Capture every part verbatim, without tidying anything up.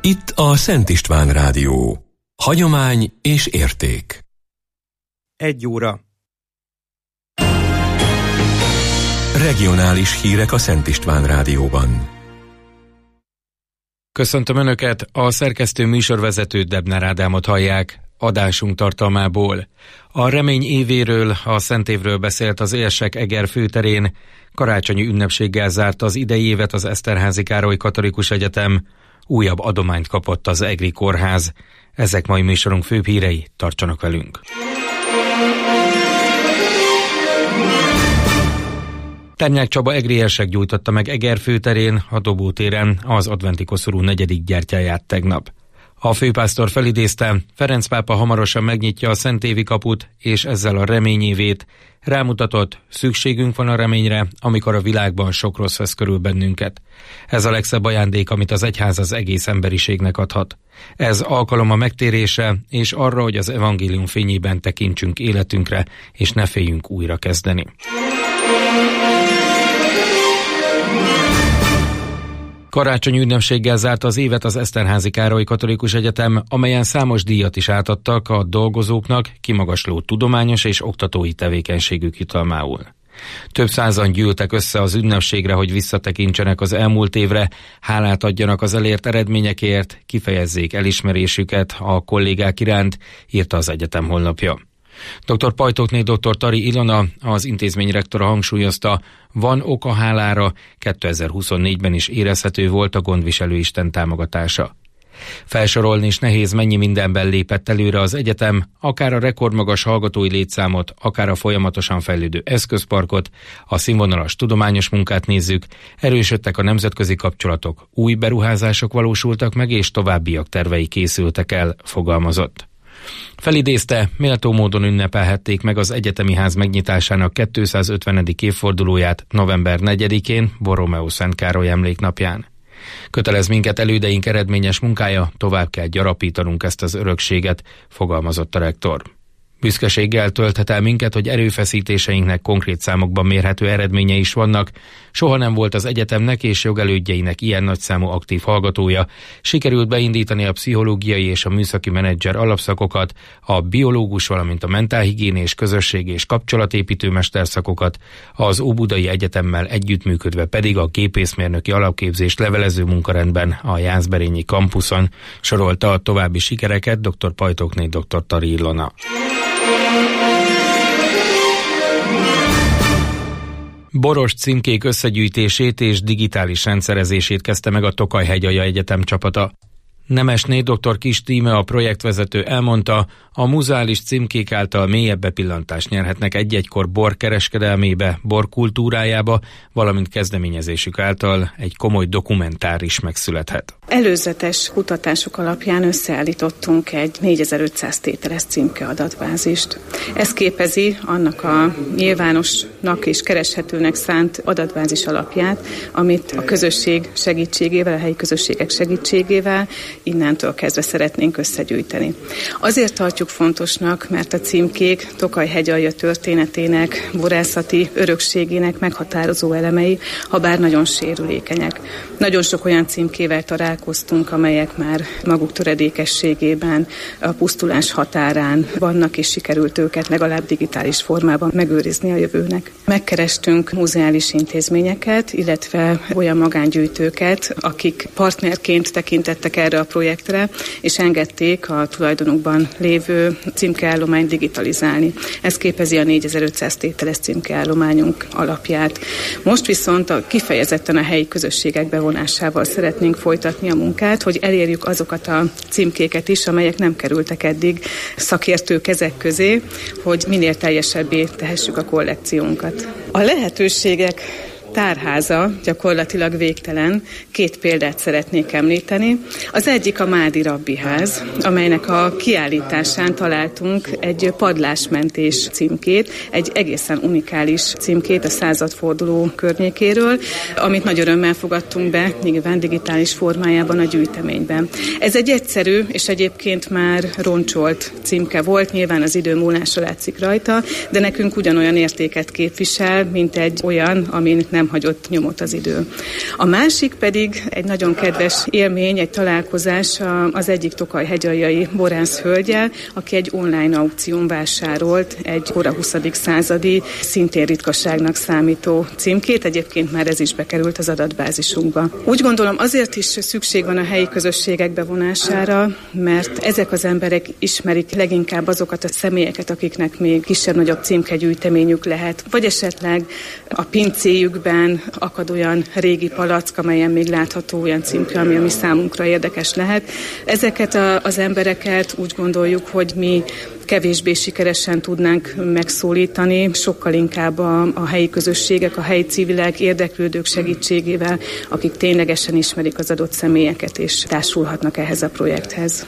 Itt a Szent István Rádió. Hagyomány és érték. Egy óra. Regionális hírek a Szent István Rádióban. Köszöntöm Önöket, a szerkesztő műsorvezető Debner Ádámot hallják. Adásunk tartalmából. A remény évéről, a Szentévről beszélt az Érsek-Eger főterén. Karácsonyi ünnepséggel zárt az idei évet az Eszterházy Károly Katolikus Egyetem. Újabb adományt kapott az Egri Kórház. Ezek mai műsorunk főbb hírei, tartsanak velünk. Ternyák Csaba egri érsek gyújtotta meg Eger főterén, a Dobótéren az adventi koszorú negyedik gyertyáját tegnap. A főpásztor felidézte, Ferenc pápa hamarosan megnyitja a Szentévi kaput, és ezzel a reményévét. Rámutatott, szükségünk van a reményre, amikor a világban sok rossz vesz körül bennünket. Ez a legszebb ajándék, amit az egyház az egész emberiségnek adhat. Ez alkalom a megtérésre, és arra, hogy az evangélium fényében tekintsünk életünkre, és ne féljünk újra kezdeni. Karácsonyi ünnepséggel zárta az évet az Eszterházy Károly Katolikus Egyetem, amelyen számos díjat is átadtak a dolgozóknak kimagasló tudományos és oktatói tevékenységük jutalmául. Több százan gyűltek össze az ünnepségre, hogy visszatekintsenek az elmúlt évre, hálát adjanak az elért eredményekért, kifejezzék elismerésüket a kollégák iránt, írta az egyetem honlapja. doktor Pajtókné doktor Tari Ilona, az intézmény rektora hangsúlyozta, van ok a hálára, kétezer-huszonnégyben is érezhető volt a gondviselő Isten támogatása. Felsorolni is nehéz, mennyi mindenben lépett előre az egyetem, akár a rekordmagas hallgatói létszámot, akár a folyamatosan fejlődő eszközparkot, a színvonalas tudományos munkát nézzük, erősödtek a nemzetközi kapcsolatok, új beruházások valósultak meg, és továbbiak tervei készültek el, fogalmazott. Felidézte, méltó módon ünnepelhették meg az egyetemi ház megnyitásának kétszázötvenedik évfordulóját november negyedikén, Borromeo Szent Károly emléknapján. Kötelez minket elődeink eredményes munkája, tovább kell gyarapítanunk ezt az örökséget, fogalmazott a rektor. Büszkeséggel tölthet el minket, hogy erőfeszítéseinknek konkrét számokban mérhető eredménye is vannak. Soha nem volt az egyetemnek és jogelődjeinek ilyen nagyszámú aktív hallgatója. Sikerült beindítani a pszichológiai és a műszaki menedzser alapszakokat, a biológus, valamint a mentálhigiénés, közösség és kapcsolatépítő mesterszakokat, az Óbudai Egyetemmel együttműködve pedig a gépészmérnöki alapképzést levelező munkarendben a Jászberényi kampuszon, sorolta a további sikereket doktor Pajtókné doktor Tari Ilona. Boros címkék összegyűjtését és digitális rendszerezését kezdte meg a Tokaj-hegyalja Egyetem csapata. Nemesné doktor Kis Tíme, a projektvezető elmondta, a muzeális címkék által mélyebb bepillantást nyerhetnek egy-egykor bor kereskedelmébe, bor kultúrájába, valamint kezdeményezésük által egy komoly dokumentár is megszülethet. Előzetes kutatások alapján összeállítottunk egy négyezer-ötszáz tételes címke adatbázist. Ez képezi annak a nyilvánosnak és kereshetőnek szánt adatbázis alapját, amit a közösség segítségével, a helyi közösségek segítségével innentől kezdve szeretnénk összegyűjteni. Azért tartjuk fontosnak, mert a címkék Tokaj-hegyalja történetének, borászati örökségének meghatározó elemei, ha bár nagyon sérülékenyek. Nagyon sok olyan címkével találkoztunk, amelyek már maguk töredékességében a pusztulás határán vannak, és sikerült őket legalább digitális formában megőrizni a jövőnek. Megkerestünk muzeális intézményeket, illetve olyan magángyűjtőket, akik partnerként tekintettek erre a projektre, és engedték a tulajdonukban lévő címkeállományt digitalizálni. Ez képezi a négyezer-ötszáz tételes címkeállományunk alapját. Most viszont a kifejezetten a helyi közösségek bevonásával szeretnénk folytatni a munkát, hogy elérjük azokat a címkéket is, amelyek nem kerültek eddig szakértő kezek közé, hogy minél teljesebbé tehessük a kollekciónkat. A lehetőségek tárháza gyakorlatilag végtelen. Két példát szeretnék említeni. Az egyik a Mádi Rabbiház, amelynek a kiállításán találtunk egy padlásmentés címkét, egy egészen unikális címkét a századforduló környékéről, amit nagy örömmel fogadtunk be, nyilván digitális formájában a gyűjteményben. Ez egy egyszerű és egyébként már roncsolt címke volt, nyilván az idő múlása látszik rajta, de nekünk ugyanolyan értéket képvisel, mint egy olyan, amin nem nem hagyott nyomot az idő. A másik pedig egy nagyon kedves élmény, egy találkozás az egyik tokaj-hegyaljai borász hölgyel, aki egy online aukción vásárolt egy kora huszadik századi, szintén ritkaságnak számító címkét, egyébként már ez is bekerült az adatbázisunkba. Úgy gondolom azért is szükség van a helyi közösségek bevonására, mert ezek az emberek ismerik leginkább azokat a személyeket, akiknek még kisebb-nagyobb címkegyűjteményük lehet, vagy esetleg a pincéjükben akad olyan régi palack, amelyen még látható olyan címke, ami, ami számunkra érdekes lehet. Ezeket a, az embereket úgy gondoljuk, hogy mi kevésbé sikeresen tudnánk megszólítani, sokkal inkább a, a helyi közösségek, a helyi civilek, érdeklődők segítségével, akik ténylegesen ismerik az adott személyeket és társulhatnak ehhez a projekthez.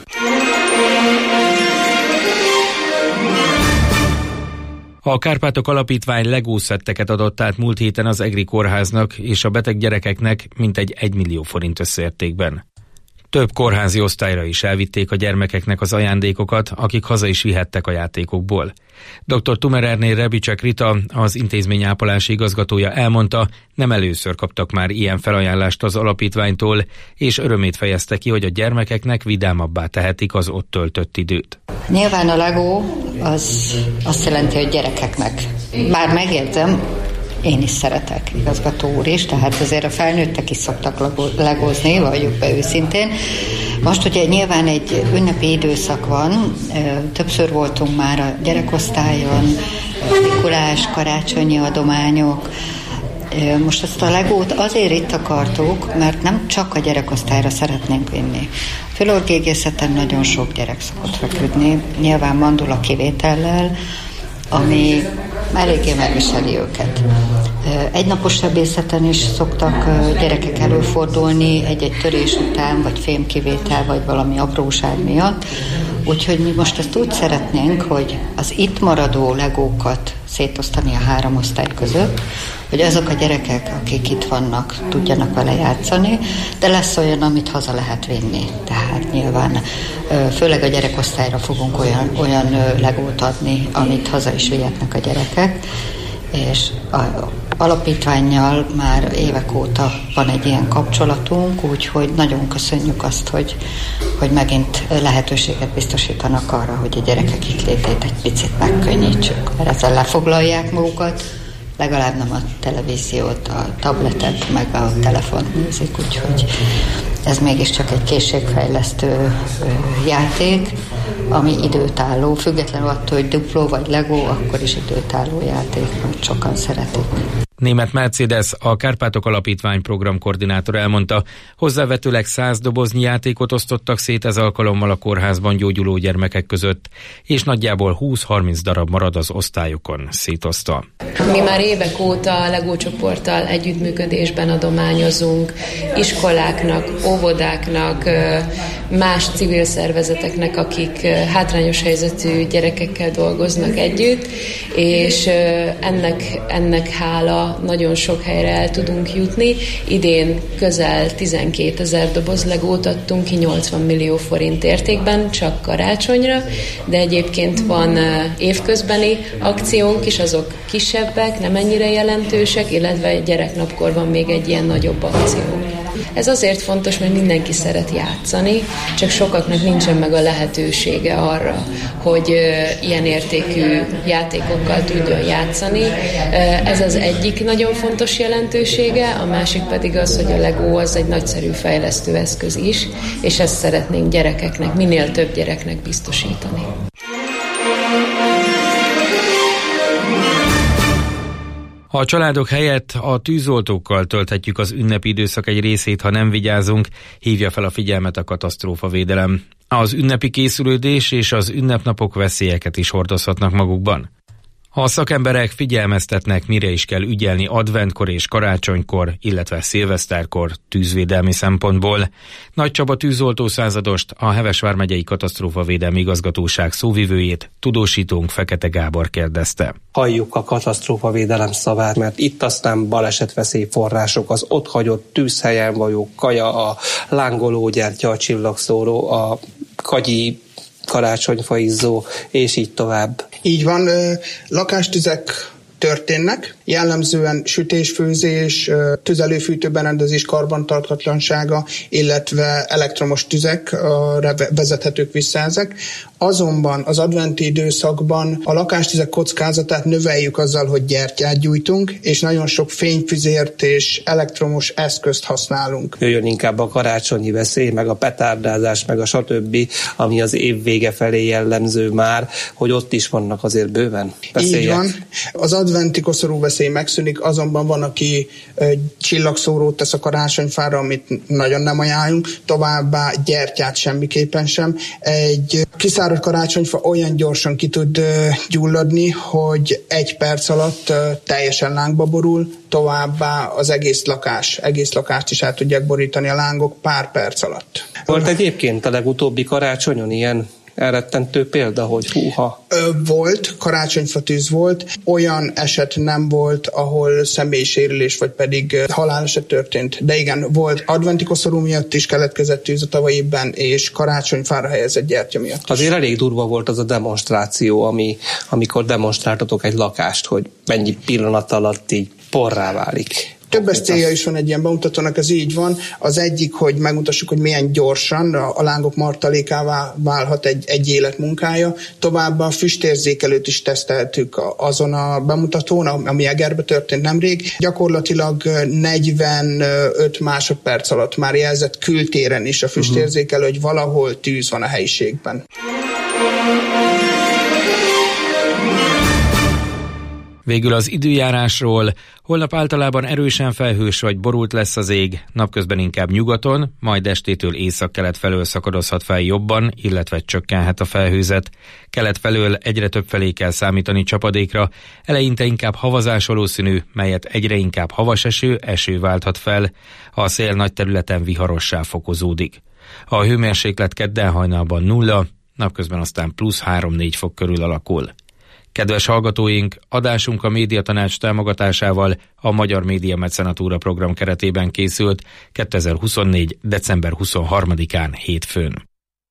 A Kárpátok Alapítvány Lego szetteket adott át múlt héten az Egri Kórháznak és a beteg gyerekeknek mintegy egy millió forint összértékben. Több kórházi osztályra is elvitték a gyermekeknek az ajándékokat, akik haza is vihettek a játékokból. doktor Tumererné Rebicsek Rita, az intézmény ápolási igazgatója elmondta, nem először kaptak már ilyen felajánlást az alapítványtól, és örömét fejezte ki, hogy a gyermekeknek vidámabbá tehetik az ott töltött időt. Nyilván a Lego az azt jelenti, hogy gyerekeknek. Bár megérzem, én is szeretek, igazgató úr is, tehát azért a felnőttek is szoktak legózni, valljuk be őszintén. Most ugye nyilván egy ünnepi időszak van, többször voltunk már a gyerekosztályon, Mikulás, karácsonyi adományok. Most ezt a Legót azért itt akartuk, mert nem csak a gyerekosztályra szeretnénk vinni. A fülorgégészeten nagyon sok gyerek szokott feküdni, nyilván mandula kivétellel, ami eléggé megviseli őket. Egynapos sebészeten is szoktak gyerekek előfordulni egy-egy törés után, vagy fémkivétel, vagy valami apróság miatt. Úgyhogy mi most ezt úgy szeretnénk, hogy az itt maradó legókat szétosztani a három osztály között, hogy azok a gyerekek, akik itt vannak, tudjanak vele játszani, de lesz olyan, amit haza lehet vinni. Tehát nyilván főleg a gyerekosztályra fogunk olyan, olyan legót adni, amit haza is vihetnek a gyerekek, és a alapítvánnyal már évek óta van egy ilyen kapcsolatunk, úgyhogy nagyon köszönjük azt, hogy, hogy megint lehetőséget biztosítanak arra, hogy a gyerekek itt létét egy picit megkönnyítsük, mert ezzel lefoglalják magukat, legalább nem a televíziót, a tabletet, meg a telefont nézik, úgyhogy ez mégiscsak egy készségfejlesztő játék, ami időtálló, függetlenül attól, hogy Duplo vagy Lego, akkor is időtálló játék, mert sokan szeretik. Németh Mercedes, a Kárpátok Alapítvány programkoordinátor elmondta, hozzávetőleg száz doboznyi játékot osztottak szét ez alkalommal a kórházban gyógyuló gyermekek között, és nagyjából húsz-harminc darab marad az osztályokon szétosztva. Mi már évek óta a Lego csoporttal együttműködésben adományozunk iskoláknak, óvodáknak, más civil szervezeteknek, akik hátrányos helyzetű gyerekekkel dolgoznak együtt, és ennek, ennek hála nagyon sok helyre el tudunk jutni. Idén közel tizenkétezer doboz legót adtunk ki nyolcvan millió forint értékben, csak karácsonyra, de egyébként van évközbeni akciónk is, azok kisebbek, nem ennyire jelentősek, illetve gyereknapkor van még egy ilyen nagyobb akció. Ez azért fontos, mert mindenki szeret játszani, csak sokaknak nincsen meg a lehetősége arra, hogy ilyen értékű játékokkal tudjon játszani. Ez az egyik nagyon fontos jelentősége, a másik pedig az, hogy a Lego az egy nagyszerű fejlesztő eszköz is, és ezt szeretnénk gyerekeknek, minél több gyereknek biztosítani. A családok helyett a tűzoltókkal tölthetjük az ünnepi időszak egy részét, ha nem vigyázunk, hívja fel a figyelmet a katasztrófavédelem. Az ünnepi készülődés és az ünnepnapok veszélyeket is hordozhatnak magukban. A szakemberek figyelmeztetnek, mire is kell ügyelni adventkor és karácsonykor, illetve szilveszterkor tűzvédelmi szempontból. Nagy Csaba tűzoltó századost, a Heves vármegyei katasztrófavédelmi igazgatóság szóvivőjét, tudósítónk Fekete Gábor kérdezte. Halljuk a katasztrófavédelem szavát, mert itt aztán balesetveszély források, az ott hagyott tűzhelyen való kaja, a lángoló gyertya, a csillagszóró, a kagyi karácsonyfaizzó, és így tovább. Így van, lakástüzek történnek, Jellemzően sütés-főzés, tüzelőfűtőberendezés karbantarthatatlansága, illetve elektromos tüzekre vezethetők vissza ezek. Azonban az adventi időszakban a lakástüzek kockázatát növeljük azzal, hogy gyertyát gyújtunk, és nagyon sok fényfüzért és elektromos eszközt használunk. Jöjjön inkább a karácsonyi veszély, meg a petárdázás, meg a stb., ami az év vége felé jellemző már, hogy ott is vannak azért bőven veszélyek. Így van. Az adventi koszorú veszély megszűnik, azonban van, aki csillagszórót tesz a karácsonyfára, amit nagyon nem ajánlunk, továbbá gyertyát semmiképpen sem. Egy kiszáradt karácsonyfa olyan gyorsan ki tud gyulladni, hogy egy perc alatt teljesen lángba borul, továbbá az egész lakás, egész lakást is el tudják borítani a lángok pár perc alatt. Volt egyébként a legutóbbi karácsonyon ilyen elrettentő példa, hogy húha? Volt, karácsonyfatűz volt, olyan eset nem volt, ahol személysérülés vagy pedig haláleset történt. De igen, volt adventi koszorú miatt is keletkezett tűz a tavalyi évben, és karácsonyfára helyezett gyertya miatt is. Azért elég durva volt az a demonstráció, ami, amikor demonstráltatok egy lakást, hogy mennyi pillanat alatt így porrá válik. Többes célja is van egy ilyen bemutatónak, ez így van. Az egyik, hogy megmutassuk, hogy milyen gyorsan a lángok martalékává válhat egy, egy élet munkája. Továbbá a füstérzékelőt is teszteltük azon a bemutatón, ami Egerbe történt nemrég. Gyakorlatilag negyvenöt másodperc alatt már jelzett kültéren is a füstérzékelő, hogy valahol tűz van a helyiségben. Végül az időjárásról. Holnap általában erősen felhős vagy borult lesz az ég, napközben inkább nyugaton, majd estétől északkelet felől szakadozhat fel jobban, illetve csökkenhet a felhőzet. Kelet felől egyre több felé kell számítani csapadékra, eleinte inkább havazás valószínű, melyet egyre inkább havas eső, eső válthat fel. A szél nagy területen viharossá fokozódik. A hőmérséklet kedden hajnalban nulla, napközben aztán plusz három-négy fok körül alakul. Kedves hallgatóink, adásunk a Médiatanács támogatásával a Magyar Média Mecenatúra program keretében készült kétezer-huszonnégy. december huszonharmadikán hétfőn.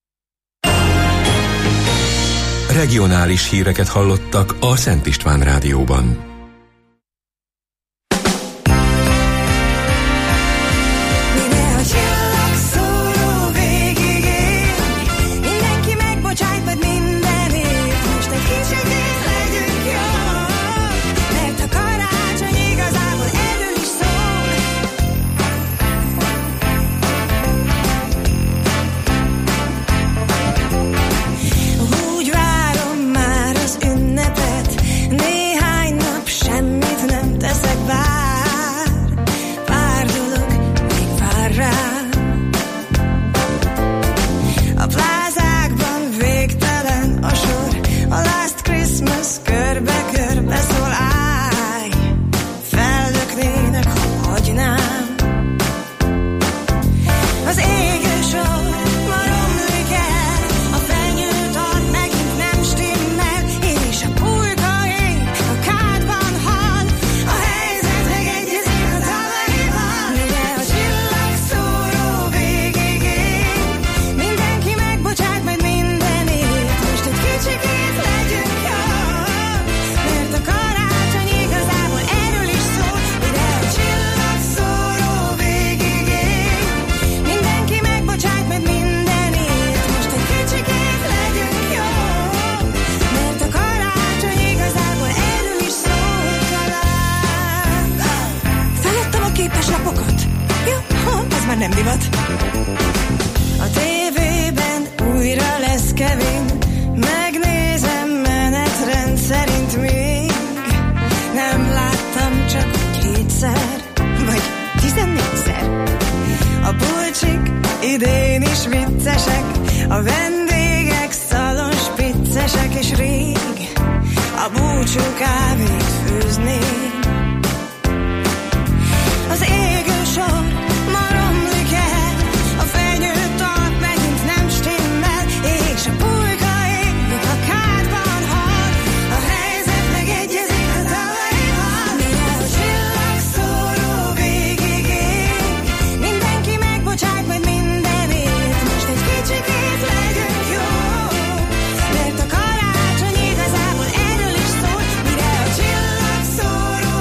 Regionális híreket hallottak a Szent István Rádióban. Nem divat. A tévében újra lesz Kevin, megnézem menetrend szerint még. Nem láttam csak kétszer, vagy tizennégyszer. A pulcsik idén is viccesek, a vendégek szalons piccesek, és rég a búcsú kávét főznék. Az égő sor maromlik el, a fenyőtart megint nem stimmel, és a pulyka ég a kádban hal, a helyzet megegyezik a tavalyival. Mire a csillagszóró végig ég, mindenki megbocsájt majd mindenért, most egy kicsikét legyünk jó, mert a karácsony igazából erről is szól. Mire a csillagszóró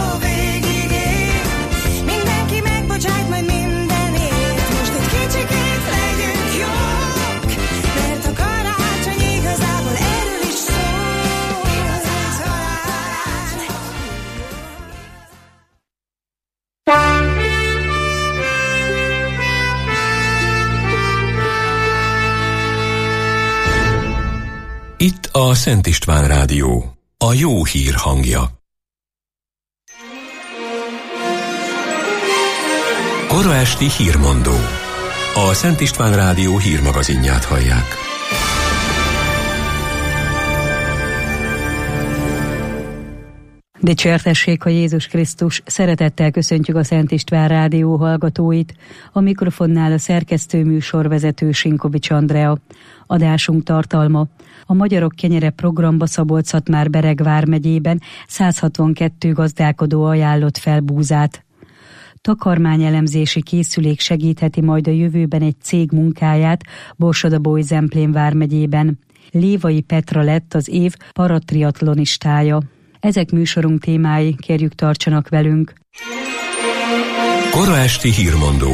Itt a Szent István Rádió, a jó hír hangja. Kora esti hírmondó. A Szent István Rádió hírmagazinját hallják. Dicsértessék a Jézus Krisztus, szeretettel köszöntjük a Szent István Rádió hallgatóit. A mikrofonnál a szerkesztő műsorvezető Sinkovics Andrea. Adásunk tartalma: a Magyarok Kenyere programba Szabolcs-Szatmár-Bereg vármegyében száz hatvankettő gazdálkodó ajánlott fel búzát. Takarmányelemzési készülék segítheti majd a jövőben egy cég munkáját Borsod-Abaúj-Zemplén vármegyében. Lévai Petra lett az év paratriatlonistája. Ezek műsorunk témái, kérjük tartsanak velünk. Kora esti hírmondó.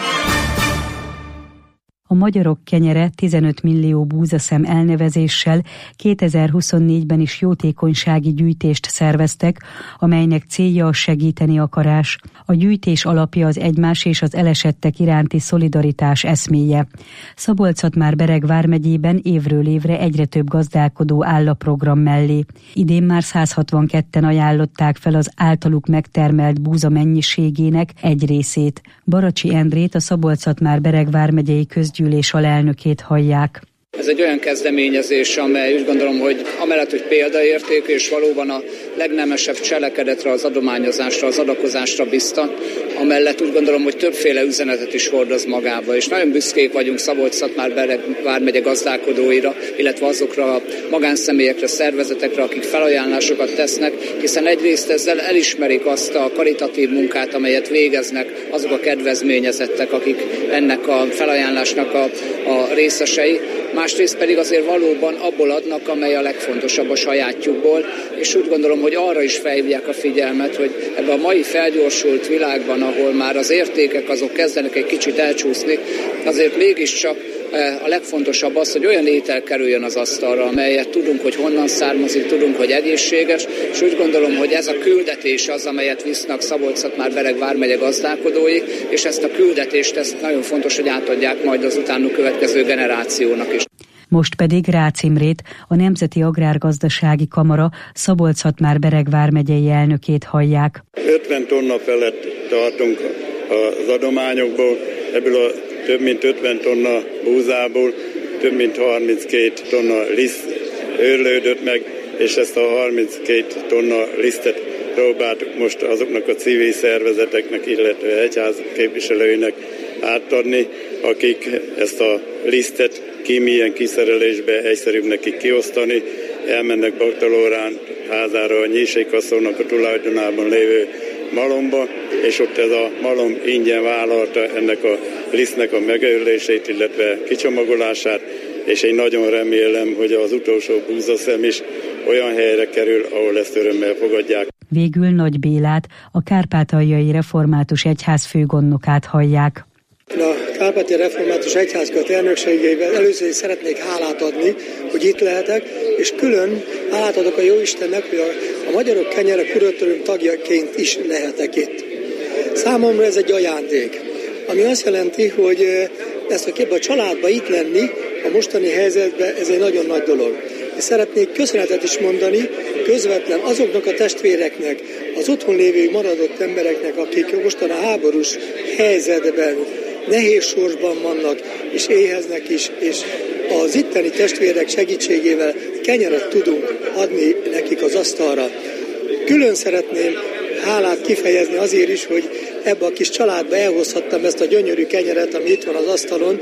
A Magyarok Kenyere tizenöt millió búzaszem elnevezéssel kétezer-huszonnégyben is jótékonysági gyűjtést szerveztek, amelynek célja a segíteni akarás. A gyűjtés alapja az egymás és az elesettek iránti szolidaritás eszméje. Szabolcs-Szatmár-Bereg vármegyében évről évre egyre több gazdálkodó áll a program mellé. Idén már száz hatvanketten ajánlották fel az általuk megtermelt búza mennyiségének egy részét. Baracsi Endrét, a Szabolcs-Szatmár-Bereg vármegyei közgyűlés alelnökét hallják. Ez egy olyan kezdeményezés, amely úgy gondolom, hogy amellett, hogy példaérték, és valóban a legnemesebb cselekedetre, az adományozásra, az adakozásra biztat, amellett úgy gondolom, hogy többféle üzenetet is hordoz magába, és nagyon büszkék vagyunk Szabolcs-Szatmár-Bereg vármegye gazdálkodóira, illetve azokra a magánszemélyekre, szervezetekre, akik felajánlásokat tesznek, hiszen egyrészt ezzel elismerik azt a karitatív munkát, amelyet végeznek azok a kedvezményezettek, akik ennek a felajánlásnak a, a részesei, másrészt pedig azért valóban abból adnak, amely a legfontosabb a sajátjukból, és úgy gondolom, hogy arra is felhívják a figyelmet, hogy ebben a mai felgyorsult világban, ahol már az értékek azok kezdenek egy kicsit elcsúszni, azért mégiscsak a legfontosabb az, hogy olyan étel kerüljön az asztalra, amelyet tudunk, hogy honnan származik, tudunk, hogy egészséges, és úgy gondolom, hogy ez a küldetés az, amelyet visznek Szabolcs-Szatmár-Bereg vármegye gazdálkodói, és ezt a küldetést ezt nagyon fontos, hogy átadják majd az utánuk következő generációnak is. Most pedig Rácz Imrét, a Nemzeti Agrárgazdasági Kamara Szabolcs-Szatmár-Bereg vármegyei elnökét hallják. ötven tonna felett tartunk az adományokból, ebből a több mint ötven tonna búzából több mint harminckét tonna liszt őrlődött meg, és ezt a harminckét tonna lisztet próbáltuk most azoknak a civil szervezeteknek, illetve egyház képviselőinek átadni, akik ezt a lisztet kémiai kiszerelésbe egyszerűbb nekik kiosztani, elmennek Baktalórán házára a Nyírségkasszónak a tulajdonában lévő malomba, és ott ez a malom ingyen vállalta ennek a lisztnek a megőrzését, illetve kicsomagolását, és én nagyon remélem, hogy az utolsó búzaszem is olyan helyre kerül, ahol ezt örömmel fogadják. Végül Nagy Bélát, a Kárpátaljai Református Egyház főgondnokát hallják. A Kárpátaljai Református Egyházkat elnökségeivel először is szeretnék hálát adni, hogy itt lehetek, és külön hálát adok a Jóistennek, hogy a, a Magyarok Kenyere kuratórium tagjaként is lehetek itt. Számomra ez egy ajándék, ami azt jelenti, hogy ezt a képben a családba itt lenni, a mostani helyzetben ez egy nagyon nagy dolog. És szeretnék köszönetet is mondani közvetlen azoknak a testvéreknek, az otthon lévő maradott embereknek, akik mostan a háborús helyzetben, nehéz sorsban vannak, és éheznek is, és az itteni testvérek segítségével kenyeret tudunk adni nekik az asztalra. Külön szeretném hálát kifejezni azért is, hogy ebbe a kis családba elhozhattam ezt a gyönyörű kenyeret, ami itt van az asztalon,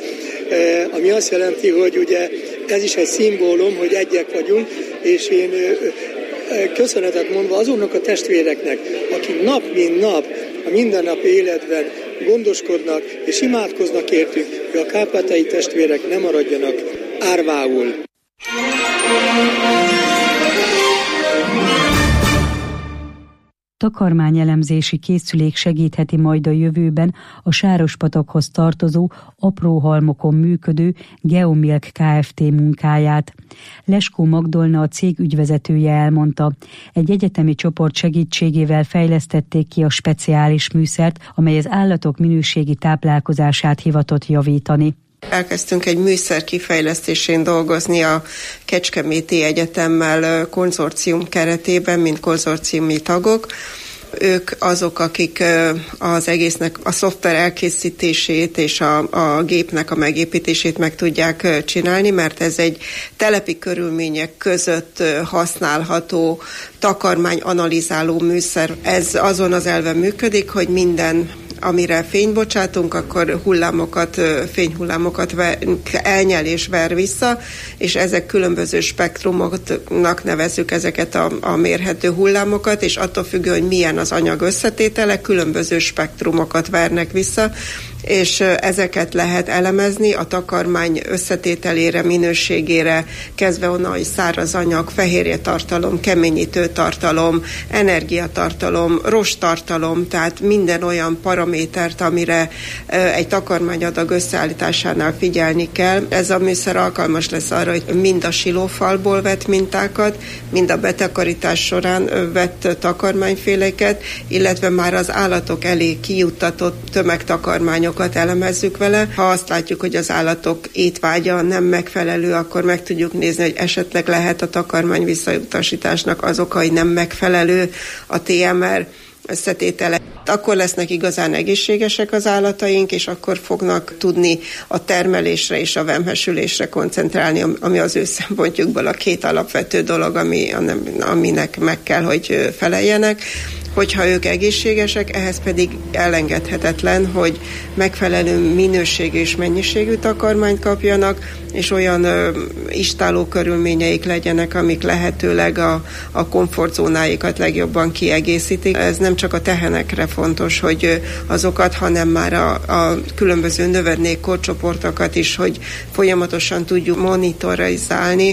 ami azt jelenti, hogy ugye ez is egy szimbólum, hogy egyek vagyunk, és én köszönetet mondva azoknak a testvéreknek, akik nap mint nap a mindennapi életben gondoskodnak és imádkoznak értük, hogy a kárpátaljai testvérek ne maradjanak árvául. Takarmányelemzési készülék segítheti majd a jövőben a Sárospatakhoz tartozó apró halmokon működő Geomilk Kft. Munkáját. Leskó Magdolna, a cég ügyvezetője elmondta, egy egyetemi csoport segítségével fejlesztették ki a speciális műszert, amely az állatok minőségi táplálkozását hivatott javítani. Elkezdtünk egy műszer kifejlesztésén dolgozni a Kecskeméti Egyetemmel konzorcium keretében, mint konzorciumi tagok. Ők azok, akik az egésznek a szoftver elkészítését és a, a gépnek a megépítését meg tudják csinálni, mert ez egy telepi körülmények között használható takarmányanalizáló műszer. Ez azon az elven működik, hogy minden, amire fényt bocsátunk, akkor hullámokat, fényhullámokat elnyel és ver vissza, és ezek különböző spektrumoknak nevezzük ezeket a, a mérhető hullámokat, és attól függő, hogy milyen az anyag összetétele, különböző spektrumokat vernek vissza, és ezeket lehet elemezni a takarmány összetételére, minőségére, kezdve onnan, hogy száraz anyag, fehérje tartalom, keményítő tartalom, energiatartalom, rosttartalom, tehát minden olyan paramétert, amire egy takarmányadag összeállításánál figyelni kell. Ez a műszer alkalmas lesz arra, hogy mind a silófalból vett mintákat, mind a betakarítás során vett takarmányféléket, illetve már az állatok elé kijuttatott tömegtakarmányokat elemezzük vele. Ha azt látjuk, hogy az állatok étvágya nem megfelelő, akkor meg tudjuk nézni, hogy esetleg lehet a takarmány visszautasításnak az oka, hogy nem megfelelő a té em er összetétele. Akkor lesznek igazán egészségesek az állataink, és akkor fognak tudni a termelésre és a vemhesülésre koncentrálni, ami az ő szempontjukból a két alapvető dolog, ami, aminek meg kell, hogy feleljenek. Hogyha ők egészségesek, ehhez pedig elengedhetetlen, hogy megfelelő minőségű és mennyiségű takarmányt kapjanak, és olyan ö, istáló körülményeik legyenek, amik lehetőleg a, a komfortzónáikat legjobban kiegészítik. Ez nem csak a tehenekre fontos, hogy azokat, hanem már a, a különböző növendék korcsoportokat is, hogy folyamatosan tudjuk monitorizálni,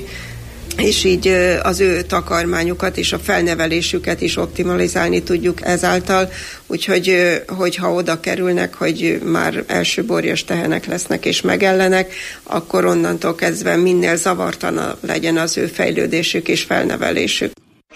és így az ő takarmányukat és a felnevelésüket is optimalizálni tudjuk ezáltal, úgyhogy hogyha oda kerülnek, hogy már elsőborjas tehenek lesznek és megellenek, akkor onnantól kezdve minél zavartanabb legyen az ő fejlődésük és felnevelésük.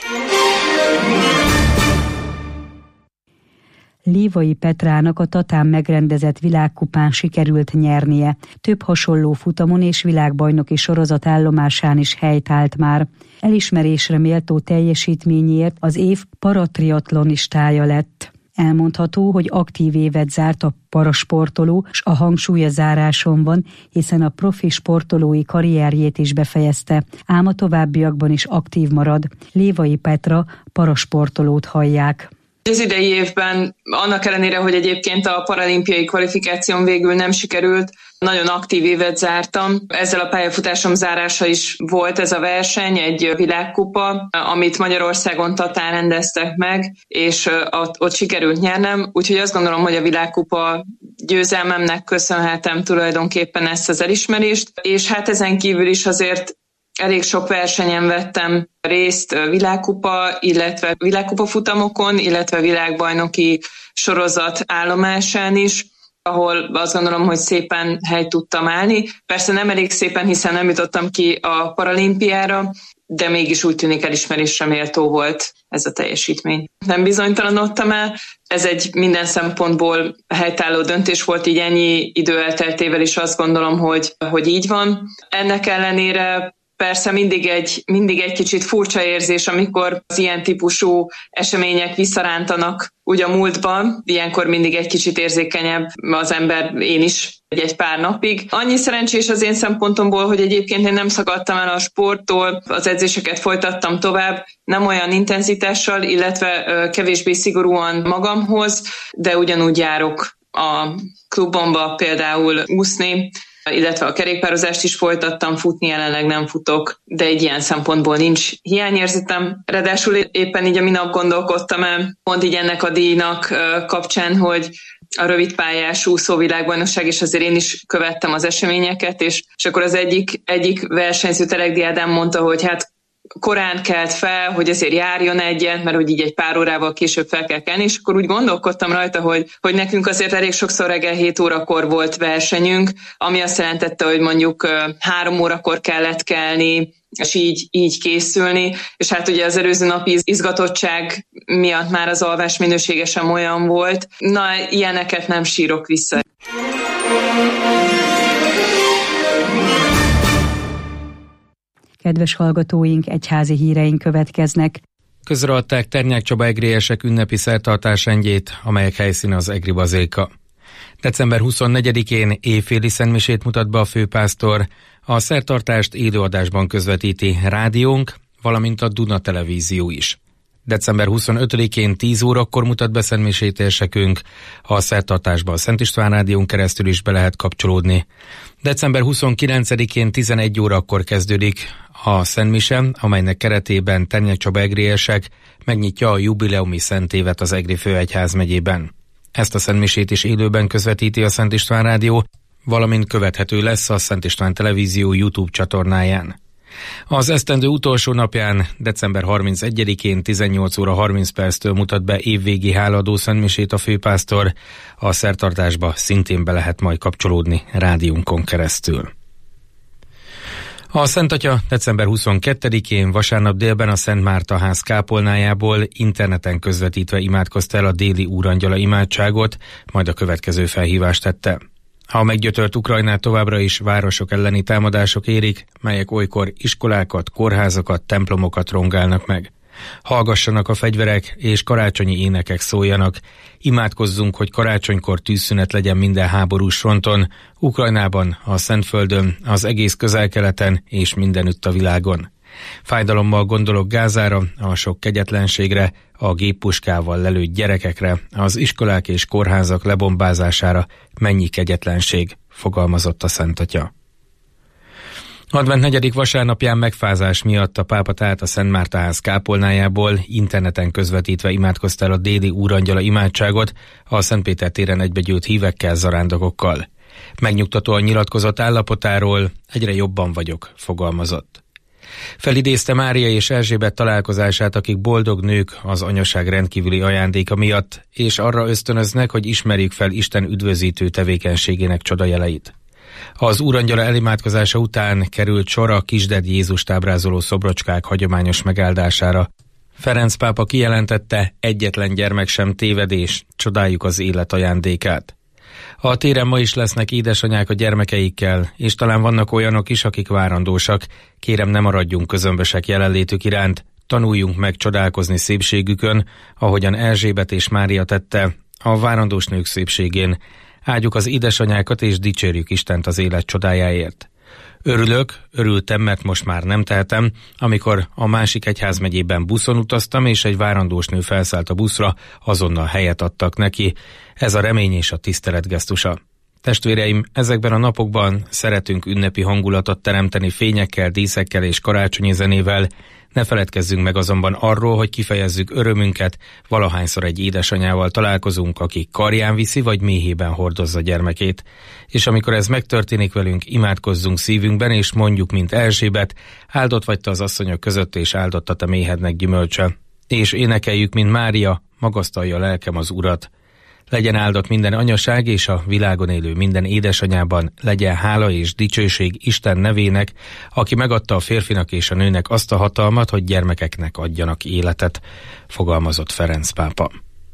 Lévai Petrának a Tatán megrendezett világkupán sikerült nyernie. Több hasonló futamon és világbajnoki sorozat állomásán is helyt állt már. Elismerésre méltó teljesítményért az év paratriatlonistája lett. Elmondható, hogy aktív évet zárt a parasportoló, s a hangsúly a záráson van, hiszen a profi sportolói karrierjét is befejezte, ám a továbbiakban is aktív marad. Lévai Petra parasportolót hallják. Az idei évben, annak ellenére, hogy egyébként a paralimpiai kvalifikáción végül nem sikerült, nagyon aktív évet zártam. Ezzel a pályafutásom zárása is volt ez a verseny, egy világkupa, amit Magyarországon Tatán rendeztek meg, és ott, ott sikerült nyernem. Úgyhogy azt gondolom, hogy a világkupa győzelmemnek köszönhetem tulajdonképpen ezt az elismerést. És hát ezen kívül is azért elég sok versenyen vettem részt, világkupa, illetve világkupa futamokon, illetve világbajnoki sorozat állomásán is, ahol azt gondolom, hogy szépen helyt tudtam állni. Persze nem elég szépen, hiszen nem jutottam ki a paralimpiára, de mégis úgy tűnik elismerésre méltó volt ez a teljesítmény. Nem bizonytalanodtam el, ez egy minden szempontból helytálló döntés volt, így ennyi idő elteltével is azt gondolom, hogy, hogy így van. Ennek ellenére persze mindig egy, mindig egy kicsit furcsa érzés, amikor az ilyen típusú események visszarántanak úgy a múltban. Ilyenkor mindig egy kicsit érzékenyebb az ember, én is egy pár napig. Annyi szerencsés az én szempontomból, hogy egyébként én nem szakadtam el a sporttól, az edzéseket folytattam tovább, nem olyan intenzitással, illetve kevésbé szigorúan magamhoz, de ugyanúgy járok a klubomba például úszni, illetve a kerékpározást is folytattam, futni jelenleg nem futok, de egy ilyen szempontból nincs hiányérzetem. Ráadásul éppen így a minap gondolkodtam el, pont így ennek a díjnak kapcsán, hogy a rövidpályás úszóvilágbajnokság, és azért én is követtem az eseményeket, és, és akkor az egyik, egyik versenyző Teregdi Ádám mondta, hogy hát korán kelt fel, hogy azért járjon egyet, mert hogy így egy pár órával később fel kell kelni, és akkor úgy gondolkodtam rajta, hogy, hogy nekünk azért elég sokszor reggel hét órakor volt versenyünk, ami azt jelentette, hogy mondjuk három órakor kellett kelni, és így, így készülni, és hát ugye az előző napi izgatottság miatt már az alvás minősége sem olyan volt. Na, ilyeneket nem sírok vissza. Kedves hallgatóink, egyházi híreink következnek. Közreadták Ternyák Csaba egriesek ünnepi szertartásrendjét, amelyek helyszíne az egri bazilika. december huszonnegyedikén éjféli szentmisét mutat be a főpásztor, a szertartást élőadásban közvetíti rádiónk, valamint a Duna Televízió is. december huszonötödikén tíz órakor mutat be szentmisét érsekünk, a szertartásba a Szent István Rádión keresztül is be lehet kapcsolódni. december huszonkilencedikén tizenegy órakor kezdődik a szentmise, amelynek keretében Ternyák Csaba egriesek megnyitja a jubileumi szentévet az Egri főegyházmegyében. Ezt a szentmisét is élőben közvetíti a Szent István Rádió, valamint követhető lesz a Szent István Televízió YouTube csatornáján. Az esztendő utolsó napján, december harmincegyedikén tizennyolc óra harminc perctől mutat be évvégi hálaadó szentmisét a főpásztor, a szertartásba szintén be lehet majd kapcsolódni rádiónkon keresztül. A Szent Atya december huszonkettedikén vasárnap délben a Szent Márta ház kápolnájából interneten közvetítve imádkozta el a déli úrangyala imádságot, majd a következő felhívást tette. A meggyötört Ukrajnát továbbra is városok elleni támadások érik, melyek olykor iskolákat, kórházakat, templomokat rongálnak meg. Hallgassanak a fegyverek, és karácsonyi énekek szóljanak. Imádkozzunk, hogy karácsonykor tűzszünet legyen minden háborús fronton, Ukrajnában, a Szentföldön, az egész Közel-Keleten és mindenütt a világon. Fájdalommal gondolok Gázára, a sok kegyetlenségre, a géppuskával lelőtt gyerekekre, az iskolák és kórházak lebombázására, mennyi kegyetlenség, fogalmazott a Szent Atya. Advent negyedik vasárnapján megfázás miatt a pápa tehát a Szent Márta ház kápolnájából interneten közvetítve imádkozta el a déli úrangyala imádságot a Szent Péter téren egybegyűlt hívekkel, zarándokokkal. Megnyugtatóan nyilatkozott állapotáról, egyre jobban vagyok, fogalmazott. Felidézte Mária és Erzsébet találkozását, akik boldog nők az anyaság rendkívüli ajándéka miatt, és arra ösztönöznek, hogy ismerjük fel Isten üdvözítő tevékenységének csodajeleit. Az úrangyala elimádkozása után került sor a kisded Jézust ábrázoló szobrocskák hagyományos megáldására. Ferenc pápa kijelentette, egyetlen gyermek sem tévedés, csodáljuk az élet ajándékát. A téren ma is lesznek édesanyák a gyermekeikkel, és talán vannak olyanok is, akik várandósak. Kérem, ne maradjunk közömbösek jelenlétük iránt, tanuljunk meg csodálkozni szépségükön, ahogyan Erzsébet és Mária tette, a várandós nők szépségén. Áldjuk az édesanyákat és dicsérjük Istent az élet csodájáért. Örülök, örültem, mert most már nem tehetem, amikor a másik egyházmegyében buszon utaztam, és egy várandós nő felszállt a buszra, azonnal helyet adtak neki. Ez a remény és a tisztelet gesztusa. Testvéreim, ezekben a napokban szeretünk ünnepi hangulatot teremteni fényekkel, díszekkel és karácsonyi zenével. Ne feledkezzünk meg azonban arról, hogy kifejezzük örömünket, valahányszor egy édesanyával találkozunk, aki karján viszi vagy méhében hordozza gyermekét. És amikor ez megtörténik velünk, imádkozzunk szívünkben, és mondjuk, mint Erzsébet, áldott vagy te az asszonyok között, és áldott a te méhednek gyümölcse. És énekeljük, mint Mária, magasztalja a lelkem az Urat. Legyen áldott minden anyaság, és a világon élő minden édesanyában legyen hála és dicsőség Isten nevének, aki megadta a férfinak és a nőnek azt a hatalmat, hogy gyermekeknek adjanak életet, fogalmazott Ferenc pápa.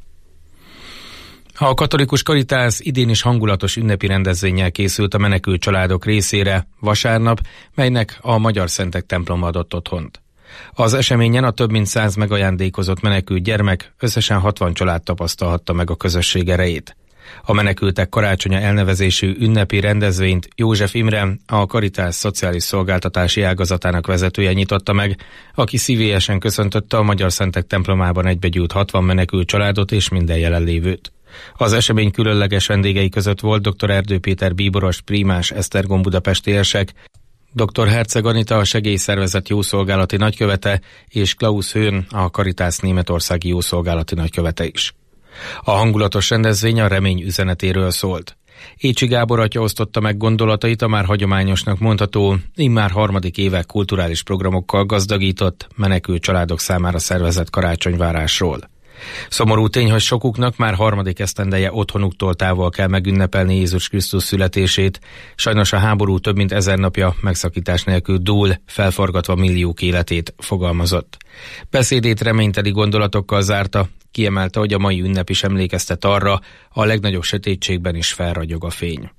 A katolikus Caritas idén is hangulatos ünnepi rendezvénnyel készült a menekült családok részére vasárnap, melynek a Magyar Szentek temploma adott otthont. Az eseményen a több mint száz megajándékozott menekült gyermek, összesen hatvan család tapasztalhatta meg a közösség erejét. A menekültek karácsonya elnevezésű ünnepi rendezvényt József Imre, a Caritas szociális szolgáltatási ágazatának vezetője nyitotta meg, aki szívélyesen köszöntötte a Magyar Szentek templomában egybegyűlt hatvan menekült családot és minden jelenlévőt. Az esemény különleges vendégei között volt dr. Erdő Péter bíboros, prímás, Esztergom budapesti érsek, dr. Herceg Anita, a segélyszervezet jószolgálati nagykövete, és Klaus Höhn, a Caritas németországi jószolgálati nagykövete is. A hangulatos rendezvény a remény üzenetéről szólt. Écsi Gábor atya osztotta meg gondolatait a már hagyományosnak mondható, immár harmadik évek kulturális programokkal gazdagított, menekült családok számára szervezett karácsonyvárásról. Szomorú tény, hogy sokuknak már harmadik esztendeje otthonuktól távol kell megünnepelni Jézus Krisztus születését. Sajnos a háború több mint ezer napja megszakítás nélkül dúl, felforgatva milliók életét, fogalmazott. Beszédét reményteli gondolatokkal zárta, kiemelte, hogy a mai ünnep is emlékeztet arra, a legnagyobb sötétségben is felragyog a fény.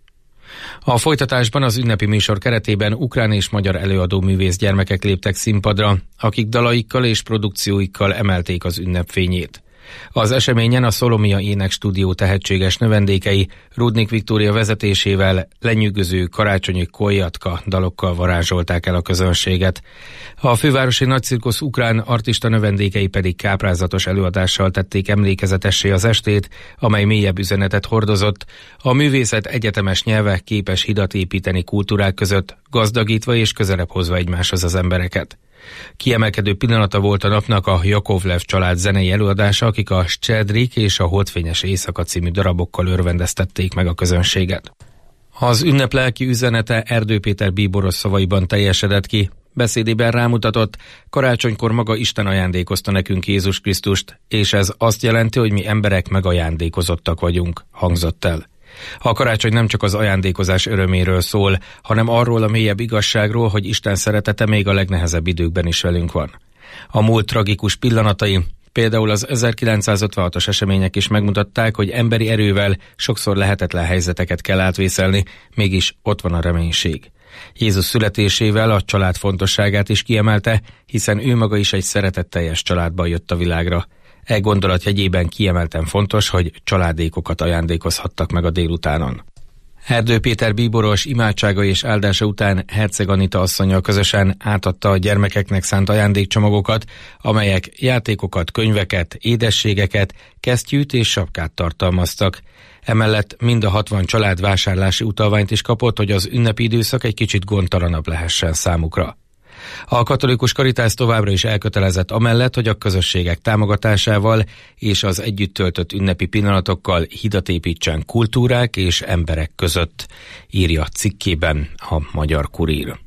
A folytatásban az ünnepi műsor keretében ukrán és magyar előadó művész gyermekek léptek színpadra, akik dalaikkal és produkcióikkal emelték az ünnep fényét. Az eseményen a Szolomia Énekstúdió tehetséges növendékei Rudnik Viktória vezetésével lenyűgöző karácsonyi kolyatka dalokkal varázsolták el a közönséget. A fővárosi nagycirkusz ukrán artista növendékei pedig káprázatos előadással tették emlékezetessé az estét, amely mélyebb üzenetet hordozott. A művészet egyetemes nyelvek képes hidat építeni kultúrák között, gazdagítva és közelebb hozva egymáshoz az embereket. Kiemelkedő pillanata volt a napnak a Jakovlev család zenei előadása, akik a Scsedrik és a Holdfényes éjszaka című darabokkal örvendeztették meg a közönséget. Az ünnep lelki üzenete Erdő Péter bíboros szavaiban teljesedett ki. Beszédében rámutatott, karácsonykor maga Isten ajándékozta nekünk Jézus Krisztust, és ez azt jelenti, hogy mi emberek megajándékozottak vagyunk, hangzott el. A karácsony nem csak az ajándékozás öröméről szól, hanem arról a mélyebb igazságról, hogy Isten szeretete még a legnehezebb időkben is velünk van. A múlt tragikus pillanatai, például az ezerkilencszázötvenhatos események is megmutatták, hogy emberi erővel sokszor lehetetlen helyzeteket kell átvészelni, mégis ott van a reménység. Jézus születésével a család fontosságát is kiemelte, hiszen ő maga is egy szeretetteljes családban jött a világra. E gondolat jegyében kiemelten fontos, hogy családékokat ajándékozhattak meg a délutánon. Erdő Péter bíboros imádsága és áldása után Herceg Anita asszonnyal közösen átadta a gyermekeknek szánt ajándékcsomagokat, amelyek játékokat, könyveket, édességeket, kesztyűt és sapkát tartalmaztak. Emellett mind a hatvan család vásárlási utalványt is kapott, hogy az ünnepi időszak egy kicsit gondtalanabb lehessen számukra. A katolikus Karitász továbbra is elkötelezett amellett, hogy a közösségek támogatásával és az együtt töltött ünnepi pillanatokkal hidat építsen kultúrák és emberek között, írja cikkében a Magyar Kurír.